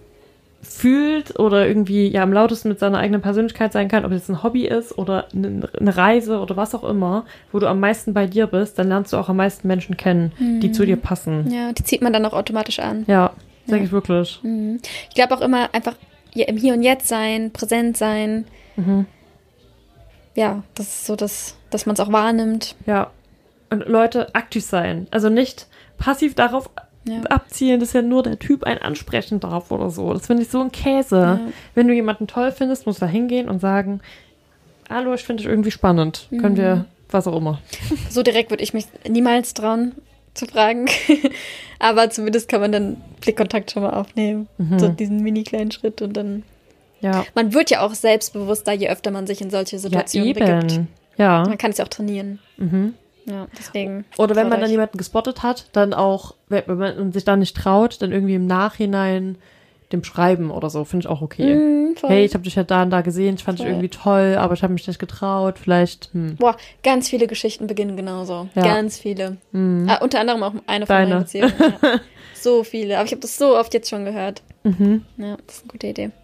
fühlt oder irgendwie ja am lautesten mit seiner eigenen Persönlichkeit sein kann, ob es jetzt ein Hobby ist oder eine eine Reise oder was auch immer, wo du am meisten bei dir bist, dann lernst du auch am meisten Menschen kennen, die zu dir passen. Ja, die zieht man dann auch automatisch an. Ja, sag Ja. ich wirklich. Mhm. Ich glaube auch immer einfach hier im Hier und Jetzt sein, präsent sein. Mhm. Ja, das ist so, dass, dass man es auch wahrnimmt. Ja. Und Leute, aktiv sein. Also nicht passiv darauf Ja. abzielen, dass ja nur der Typ einen ansprechen darf oder so. Das finde ich so ein Käse. Ja. Wenn du jemanden toll findest, musst du da hingehen und sagen, hallo, ich finde dich irgendwie spannend. Können wir, was auch immer. So direkt würde ich mich niemals trauen zu fragen. Aber zumindest kann man dann Blickkontakt schon mal aufnehmen. Mhm. So diesen mini kleinen Schritt und dann. Ja, Man wird ja auch selbstbewusster, je öfter man sich in solche ja Situationen begibt. eben. Ja. Man kann es ja auch trainieren. Mhm. Ja, deswegen. Oder wenn man traut dann euch. jemanden gespottet hat, dann auch, wenn man sich da nicht traut, dann irgendwie im Nachhinein dem schreiben oder so, finde ich auch okay. Mhm, voll. Hey, ich habe dich ja da und da gesehen, ich fand dich Voll. irgendwie toll, aber ich habe mich nicht getraut, vielleicht, hm. Boah, ganz viele Geschichten beginnen genauso. Ja. Ganz viele. Mhm. Ah, unter anderem auch eine von Deine. meinen Beziehungen. Ja. So viele. Aber ich habe das so oft jetzt schon gehört. Mhm. Ja, das ist eine gute Idee.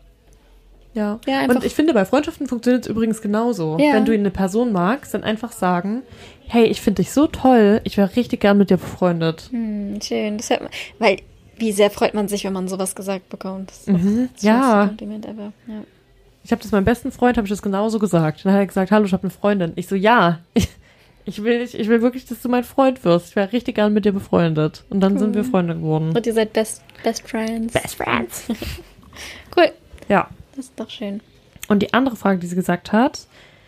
Ja. Ja, einfach- Und ich finde, bei Freundschaften funktioniert es übrigens genauso. Ja. Wenn du eine Person magst, dann einfach sagen, hey, ich finde dich so toll, ich wäre richtig gern mit dir befreundet. Hm, schön. Das hört man, weil, wie sehr freut man sich, wenn man sowas gesagt bekommt. Das ist Mhm. das Ja. schönste Kompliment ever. Ja. Ich habe das meinem besten Freund, habe ich das genauso gesagt. Dann hat er gesagt, hallo, ich habe eine Freundin. Ich so, ja, ich will, ich, ich will wirklich, dass du mein Freund wirst. Ich wäre richtig gern mit dir befreundet. Und dann Cool. sind wir Freunde geworden. Und ihr seid Best, Best Friends. Best Friends. Cool. Ja. Das ist doch schön. Und die andere Frage, die sie gesagt hat,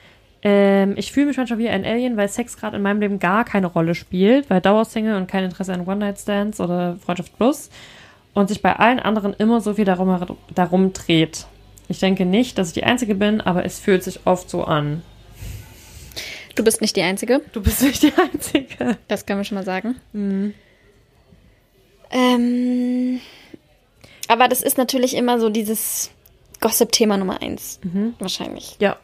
ähm, ich fühle mich manchmal wie ein Alien, weil Sex gerade in meinem Leben gar keine Rolle spielt, weil Dauersingle und kein Interesse an One-Night-Stands oder Freundschaft Plus und sich bei allen anderen immer so viel darum, darum dreht. Ich denke nicht, dass ich die Einzige bin, aber es fühlt sich oft so an. Du bist nicht die Einzige. Du bist nicht die Einzige. Das können wir schon mal sagen. Mhm. Ähm, aber das ist natürlich immer so dieses Gossip-Thema Nummer eins. Mhm. Wahrscheinlich. Ja.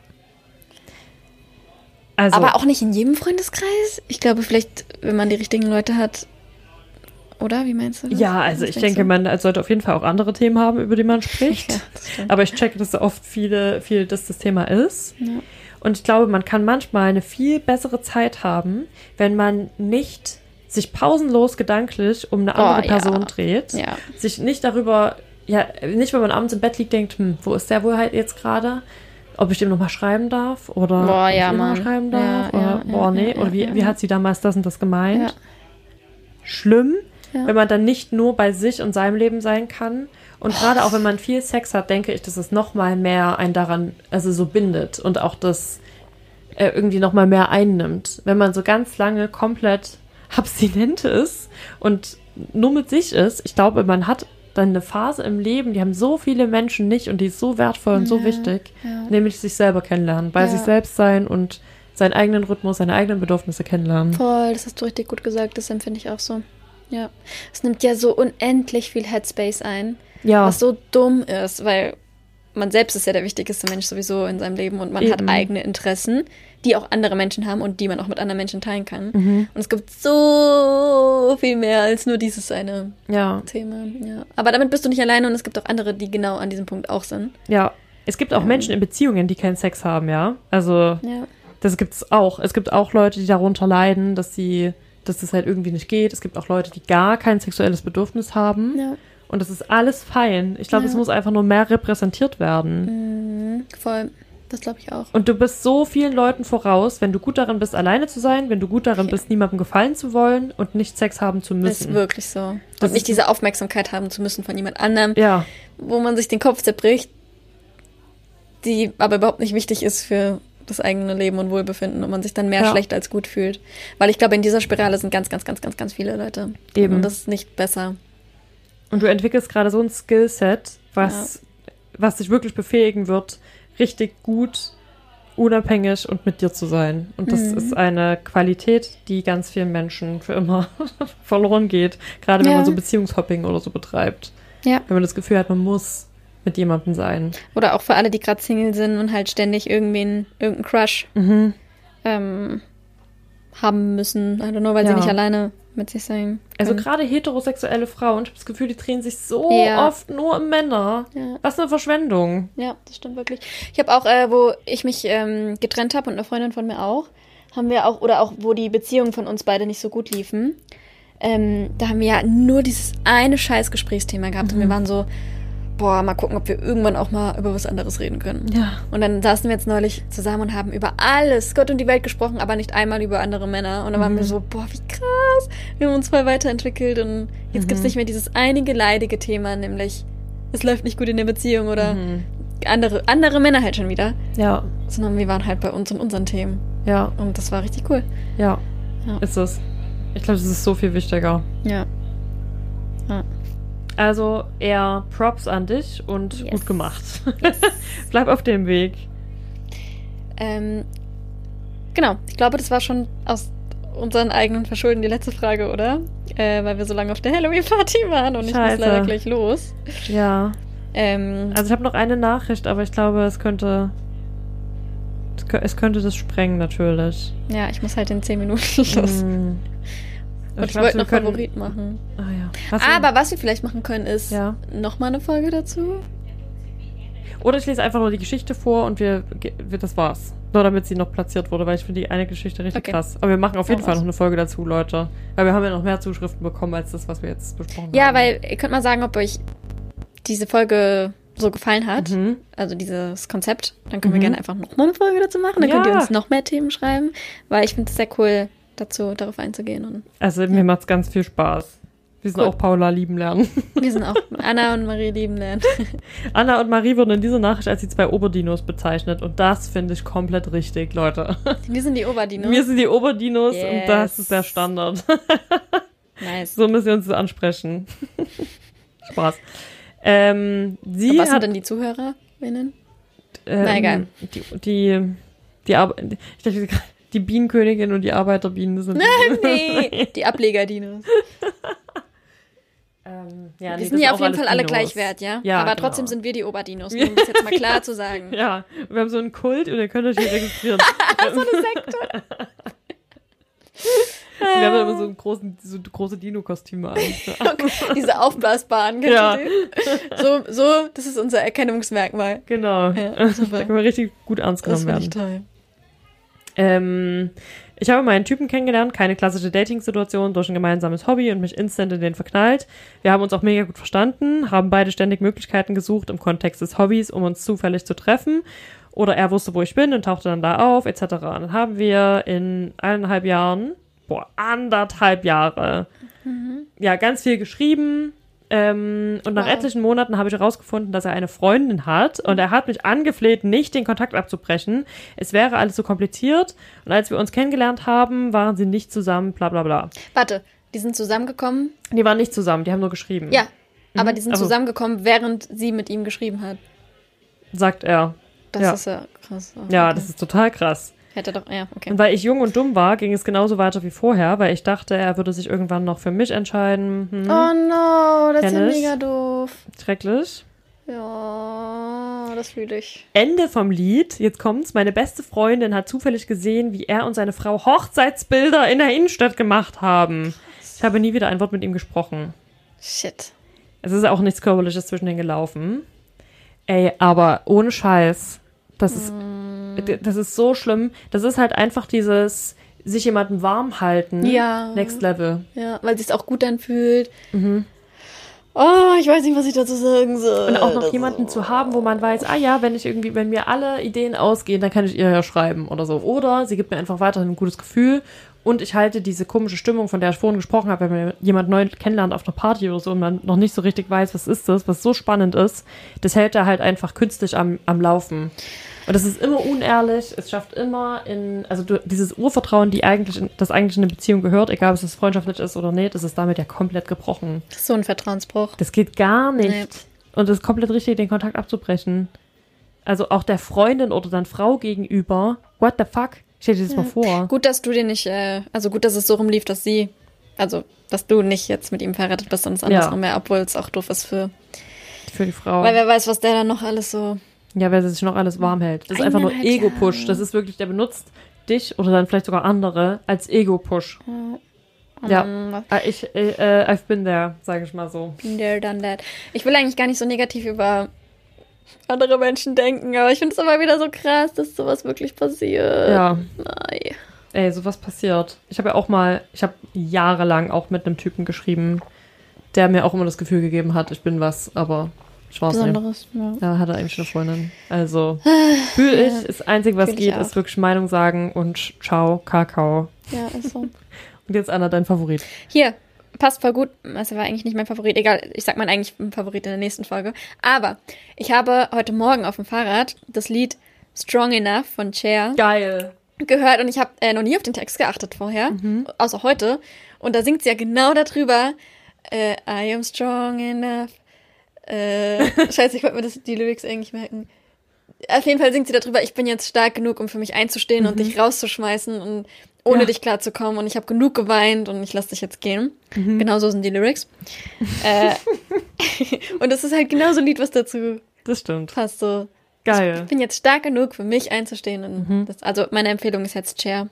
Also, Aber auch nicht in jedem Freundeskreis. Ich glaube, vielleicht, wenn man die richtigen Leute hat. Oder? Wie meinst du das? ja, also Was ich denkst denke, du? man sollte auf jeden Fall auch andere Themen haben, über die man spricht. Ja, das stimmt. Aber ich checke, dass so oft viele, viel das das Thema ist. Ja. Und ich glaube, man kann manchmal eine viel bessere Zeit haben, wenn man nicht sich pausenlos gedanklich um eine andere Oh, ja. Person dreht. Ja. Sich nicht darüber, ja, nicht, wenn man abends im Bett liegt, denkt, hm, wo ist der wohl halt jetzt gerade? Ob ich dem nochmal schreiben darf? Oder Boah, ob ich ja, ihm noch mal Mann. schreiben darf? Ja, oder, ja, boah, ja, nee. ja, oder wie, ja, wie ja. hat sie damals das und das gemeint? Ja. Schlimm, Ja. wenn man dann nicht nur bei sich und seinem Leben sein kann. Und gerade auch wenn man viel Sex hat, denke ich, dass es nochmal mehr einen daran, also so bindet und auch das äh, irgendwie nochmal mehr einnimmt. Wenn man so ganz lange komplett abstinent ist und nur mit sich ist, ich glaube, man hat dann eine Phase im Leben, die haben so viele Menschen nicht und die ist so wertvoll und so Ja, wichtig, ja. nämlich sich selber kennenlernen, bei Ja. sich selbst sein und seinen eigenen Rhythmus, seine eigenen Bedürfnisse kennenlernen. Voll, das hast du richtig gut gesagt. Das empfinde ich auch so. Ja. Es nimmt ja so unendlich viel Headspace ein, Ja. was so dumm ist, weil man selbst ist ja der wichtigste Mensch sowieso in seinem Leben und man Eben. hat eigene Interessen, die auch andere Menschen haben und die man auch mit anderen Menschen teilen kann. Mhm. Und es gibt so viel mehr als nur dieses eine Ja. Thema. Ja. Aber damit bist du nicht alleine und es gibt auch andere, die genau an diesem Punkt auch sind. Ja. Es gibt auch Ähm. Menschen in Beziehungen, die keinen Sex haben, ja. Also, Ja. das gibt's auch. Es gibt auch Leute, die darunter leiden, dass sie, dass das halt irgendwie nicht geht. Es gibt auch Leute, die gar kein sexuelles Bedürfnis haben. Ja. Und das ist alles fein. Ich glaube, Ja. es muss einfach nur mehr repräsentiert werden. Mhm. Voll. Das glaube ich auch. Und du bist so vielen Leuten voraus, wenn du gut darin bist, alleine zu sein, wenn du gut darin Ja. bist, niemandem gefallen zu wollen und nicht Sex haben zu Das müssen. ist wirklich so. Das Und nicht ist- diese Aufmerksamkeit haben zu müssen von jemand anderem, Ja, wo man sich den Kopf zerbricht, die aber überhaupt nicht wichtig ist für das eigene Leben und Wohlbefinden und man sich dann mehr Ja. schlecht als gut fühlt. Weil ich glaube, in dieser Spirale sind ganz, ganz, ganz, ganz, ganz viele Leute. Eben. Und das ist nicht besser. und du entwickelst gerade so ein Skillset, was, was dich wirklich befähigen wird, richtig gut, unabhängig und mit dir zu sein. Und das Mhm. ist eine Qualität, die ganz vielen Menschen für immer verloren geht. Gerade wenn Ja. man so Beziehungshopping oder so betreibt. Ja. Wenn man das Gefühl hat, man muss mit jemandem sein. Oder auch für alle, die gerade Single sind und halt ständig irgendwen, irgendeinen Crush Mhm. ähm, haben müssen. I don't know, weil Ja. sie nicht alleine mit sich sein Also können. gerade heterosexuelle Frauen, ich habe das Gefühl, die drehen sich so Ja. oft nur um Männer. Ja. Was eine Verschwendung. Ja, das stimmt wirklich. Ich habe auch, äh, wo ich mich ähm, getrennt habe und eine Freundin von mir auch, haben wir auch, oder auch, wo die Beziehungen von uns beide nicht so gut liefen, ähm, da haben wir ja nur dieses eine scheiß Gesprächsthema gehabt und wir waren so, boah, mal gucken, ob wir irgendwann auch mal über was anderes reden können. Ja. Und dann saßen wir jetzt neulich zusammen und haben über alles, Gott und die Welt gesprochen, aber nicht einmal über andere Männer. Und dann waren wir so, boah, wie krass, wir haben uns voll weiterentwickelt und jetzt gibt's nicht mehr dieses einige leidige Thema, nämlich es läuft nicht gut in der Beziehung oder andere, andere Männer halt schon wieder, Ja, sondern wir waren halt bei uns und unseren Themen. ja, Und das war richtig cool. ja, Ja. ist es. Ich glaube, das ist so viel wichtiger. Ja. Also eher Props an dich und Yes. gut gemacht. Bleib auf dem Weg. Ähm, genau, ich glaube, das war schon aus unseren eigenen Verschulden die letzte Frage, oder? Äh, weil wir so lange auf der Halloween-Party waren und ich muss Scheiße. leider gleich los. Ja. Ähm, Also ich habe noch eine Nachricht, aber ich glaube, es könnte. Es kö- Es könnte das sprengen, natürlich. ja, ich muss halt in zehn Minuten los. Mm. Und ich glaub, wollte wir noch können- Favorit machen. Ah ja. Hast du- Aber was wir vielleicht machen können, ist Ja. nochmal eine Folge dazu. Oder ich lese einfach nur die Geschichte vor und wir, ge- wir das war's. Nur damit sie noch platziert wurde, weil ich finde die eine Geschichte richtig Okay. krass. Aber wir machen auf jeden Hau Fall raus. noch eine Folge dazu, Leute. Weil wir haben ja noch mehr Zuschriften bekommen, als das, was wir jetzt besprochen Ja, haben. weil ihr könnt mal sagen, ob euch diese Folge so gefallen hat. Mhm. Also dieses Konzept. Dann können wir Mhm. gerne einfach nochmal eine Folge dazu machen. Dann könnt ihr Ja. uns noch mehr Themen schreiben. Weil ich finde es sehr cool, dazu darauf einzugehen. Und Also mir macht's ganz viel Spaß. Wir sind Cool. auch Paula lieben lernen. wir sind auch Anna und Marie lieben lernen. Anna und Marie wurden in dieser Nachricht als die zwei Oberdinos bezeichnet. Und das finde ich komplett richtig, Leute. Wir sind die Oberdinos. Wir sind die Oberdinos und Yes. das ist der Standard. Nice. So müssen wir uns ansprechen. Spaß. Ähm, sie Und was sind hat, denn die ZuhörerInnen? ähm, Na, egal. Die, die, die, Ar- ich dachte, gerade, die Bienenkönigin und die Arbeiterbienen sind. Nee, die Ablegerdinos. ähm, ja, Wir nee, sind das ja ist auf auch jeden alles Fall alle Dinos. gleich wert, ja? Ja, Aber genau. trotzdem sind wir die Oberdinos, um das jetzt mal klar zu sagen. Ja, wir haben so einen Kult und ihr könnt euch hier registrieren. So eine Sekte. Wir haben immer so einen großen, so große Dino-Kostüme an. Diese aufblasbaren, kennst Ja. du die? So, so, das ist unser Erkennungsmerkmal. Genau. Ja, super. Da können wir richtig gut ernst Das genommen finde ich werden. toll. Ähm, ich habe meinen Typen kennengelernt, keine klassische Dating-Situation, durch ein gemeinsames Hobby und mich instant in den verknallt. Wir haben uns auch mega gut verstanden, haben beide ständig Möglichkeiten gesucht im Kontext des Hobbys, um uns zufällig zu treffen. Oder er wusste, wo ich bin und tauchte dann da auf, et cetera. Und dann haben wir in eineinhalb Jahren, boah, anderthalb Jahre, ja, ganz viel geschrieben. Ähm, und nach Wow. etlichen Monaten habe ich herausgefunden, dass er eine Freundin hat. Und er hat mich angefleht, nicht den Kontakt abzubrechen. Es wäre alles so kompliziert. Und als wir uns kennengelernt haben, waren sie nicht zusammen, bla bla bla. Warte, die sind zusammengekommen? Die waren nicht zusammen, die haben nur geschrieben. Ja, aber die sind Also- zusammengekommen, während sie mit ihm geschrieben hat. Sagt er. Das Ja. ist ja krass. Ja, Okay. das ist total krass. Hätte doch, ja, okay. Und weil ich jung und dumm war, ging es genauso weiter wie vorher, weil ich dachte, er würde sich irgendwann noch für mich entscheiden. Hm. Oh no, das ist ja Kenn ich. mega doof. Schrecklich. Ja, das fühle ich. Ende vom Lied, jetzt kommt's, meine beste Freundin hat zufällig gesehen, wie er und seine Frau Hochzeitsbilder in der Innenstadt gemacht haben. Ich habe nie wieder ein Wort mit ihm gesprochen. Shit. Es ist auch nichts Körperliches zwischen denen gelaufen. Ey, aber ohne Scheiß, das ist, Mm. das ist so schlimm. Das ist halt einfach dieses sich jemanden warm halten. Ja. Next Level. Ja, weil sie es auch gut anfühlt. Mhm. Oh, ich weiß nicht, was ich dazu sagen soll. Und auch noch Das- jemanden zu haben, wo man weiß, ah ja, wenn ich irgendwie, wenn mir alle Ideen ausgehen, dann kann ich ihr ja schreiben oder so. Oder sie gibt mir einfach weiterhin ein gutes Gefühl und ich halte diese komische Stimmung, von der ich vorhin gesprochen habe, wenn man jemand neu kennenlernt auf einer Party oder so und man noch nicht so richtig weiß, was ist das, was so spannend ist, das hält er halt einfach künstlich am, am Laufen. Und das ist immer unehrlich, es schafft immer in, also du, dieses Urvertrauen, die eigentlich, in, das eigentlich in eine Beziehung gehört, egal ob es freundschaftlich ist oder nicht, das ist damit ja komplett gebrochen. Das ist so ein Vertrauensbruch. Das geht gar nicht. Nee. Und es ist komplett richtig, den Kontakt abzubrechen. Also auch der Freundin oder dann Frau gegenüber. What the fuck? Stell dir das mal vor. Gut, dass du dir nicht, äh, also gut, dass es so rumlief, dass sie, also, dass du nicht jetzt mit ihm verheiratet bist und es andersrum mehr, obwohl es auch doof ist für, Für die Frau. weil wer weiß, was der dann noch alles so, Ja, wer sich noch alles warm hält. Das ist einfach nur Eineinhalb Ego-Push. Jahre. Das ist wirklich, der benutzt dich oder dann vielleicht sogar andere als Ego-Push. Ja. ähm, Äh, Ich, äh, äh, I've been there, sage ich mal so. been there, done that. Ich will eigentlich gar nicht so negativ über andere Menschen denken, aber ich finde es immer wieder so krass, dass sowas wirklich passiert. Ja. Nein. Ey, sowas passiert. Ich habe ja auch mal, ich habe jahrelang auch mit einem Typen geschrieben, der mir auch immer das Gefühl gegeben hat, ich bin was, aber ich war's nicht. Besonderes, ja. Ja, hat er eigentlich eine Freundin. Also, fühl ich, das Einzige, was Fühl ich geht, auch. ist wirklich Meinung sagen und ciao, Kakao. Ja, ist so. Und jetzt Anna, dein Favorit. Hier, passt voll gut. Das war eigentlich nicht mein Favorit. Egal, ich sag mal eigentlich ein Favorit in der nächsten Folge. Aber ich habe heute Morgen auf dem Fahrrad das Lied Strong Enough von Cher Geil. gehört und ich habe äh, noch nie auf den Text geachtet vorher, außer heute. Und da singt sie ja genau darüber, äh, I am strong enough. Äh, scheiße, ich wollte mir das, die Lyrics eigentlich merken. Auf jeden Fall singt sie darüber, ich bin jetzt stark genug, um für mich einzustehen und dich rauszuschmeißen und ohne Ja. dich klarzukommen und ich habe genug geweint und ich lasse dich jetzt gehen. Genau so sind die Lyrics. äh, und das ist halt genau so ein Lied, was dazu Das stimmt. passt. So. Geil. Ich bin jetzt stark genug, für mich einzustehen. Und das, also meine Empfehlung ist jetzt Cher.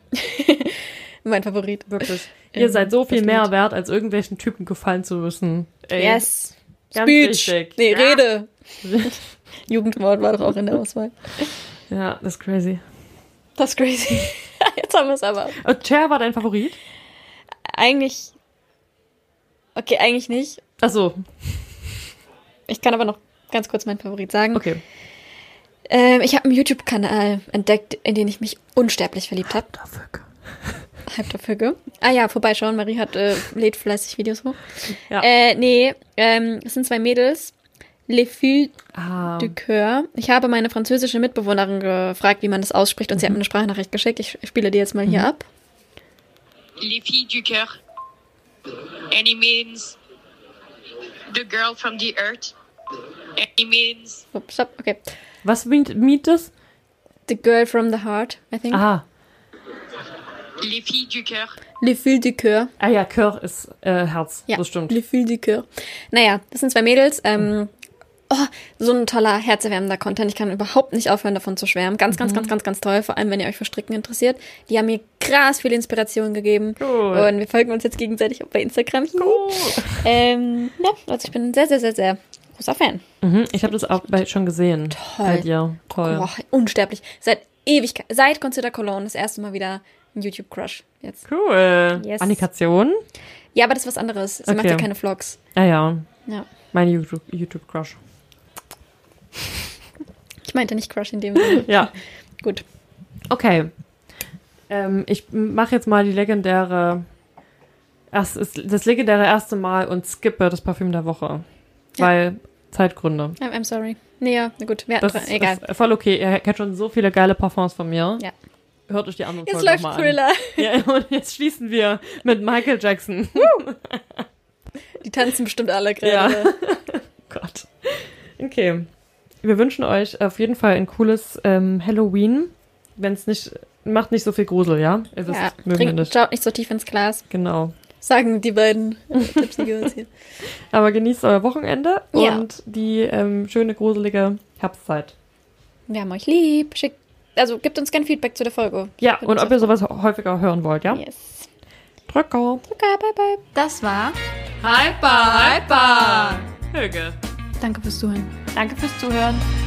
Mein Favorit. Wirklich. Ähm, Ihr seid so viel das mehr Lied. wert, als irgendwelchen Typen gefallen zu müssen. Ey, Yes. ganz Speech. wichtig. Nee, Ja. Rede. Jugendwort war doch auch in der Auswahl. Ja, das ist crazy. Das ist crazy. Jetzt haben wir es aber. Und Cher war dein Favorit? Eigentlich. Okay, eigentlich nicht. Achso, Ich kann aber noch ganz kurz meinen Favorit sagen. okay. Ähm, ich habe einen YouTube-Kanal entdeckt, in den ich mich unsterblich verliebt habe. Dafür. Halb dafür. Ah ja, vorbeischauen. Marie hat äh, lädt fleißig Videos hoch. Ja. Äh, nee, ähm, es sind zwei Mädels. Les Filles Ah, du Coeur. Ich habe meine französische Mitbewohnerin gefragt, wie man das ausspricht, und sie hat mir eine Sprachnachricht geschickt. Ich spiele die jetzt mal hier ab. Les filles du cœur. And it means the girl from the earth. And it means Oh, stopp, okay. was meint, meint das? The Girl from the Heart, I think. Ah, les filles du cœur. Les Filles du Coeur. ah ja, Cœur ist äh, Herz. Ja, Das stimmt. Les Filles du Coeur. Naja, das sind zwei Mädels. Ähm, oh, so ein toller, herzerwärmender Content. Ich kann überhaupt nicht aufhören, davon zu schwärmen. Ganz, ganz, ganz, ganz, ganz toll. Vor allem, wenn ihr euch für Stricken interessiert. Die haben mir krass viel Inspiration gegeben. Cool. Und wir folgen uns jetzt gegenseitig auch bei Instagram. Ähm, ja, also ich bin ein sehr, sehr, sehr, sehr großer Fan. Mhm, ich habe das auch bei, schon gesehen. Toll. Bei dir. Toll. Boah, unsterblich. Seit Ewigkeit, seit Consider Cologne das erste Mal wieder ein YouTube-Crush jetzt. Cool. Yes. Annikation? Ja, aber das ist was anderes. Sie macht Okay. ja keine Vlogs. Ah ja, Ja. mein YouTube- YouTube-Crush. Ich meinte nicht Crush in dem Sinne. Ja. Gut. Okay. Ähm, ich mache jetzt mal die legendäre, erst, ist das legendäre erste Mal und skippe das Parfüm der Woche. Ja. Weil Zeitgründe. I'm, I'm sorry. Nee, ja, na gut. Wir hatten Das dran- ist, egal. ist voll okay. Ihr kennt schon so viele geile Parfums von mir. Ja. Hört euch die anderen Jetzt Folgen läuft nochmal an. Thriller. Ja, und jetzt schließen wir mit Michael Jackson. Die tanzen bestimmt alle Ja. gerade. Gott. Okay. Wir wünschen euch auf jeden Fall ein cooles ähm, Halloween. Wenn es nicht macht nicht so viel Grusel, ja? Es ist Ja, mögen wir trinkt, nicht. schaut nicht so tief ins Glas. Genau. Sagen die beiden äh, Tipps, die wir uns hier. Aber genießt euer Wochenende Ja. und die ähm, schöne, gruselige Herbstzeit. Wir haben euch lieb. Schickt, also gebt uns gerne Feedback zu der Folge. Ja, Würde und uns ob ihr auch sowas häufiger hören wollt, ja? freuen. Yes. Drücker. Okay, bye bye. Das war Hyper, hyper. Höge. Danke fürs Zuhören. Danke fürs Zuhören.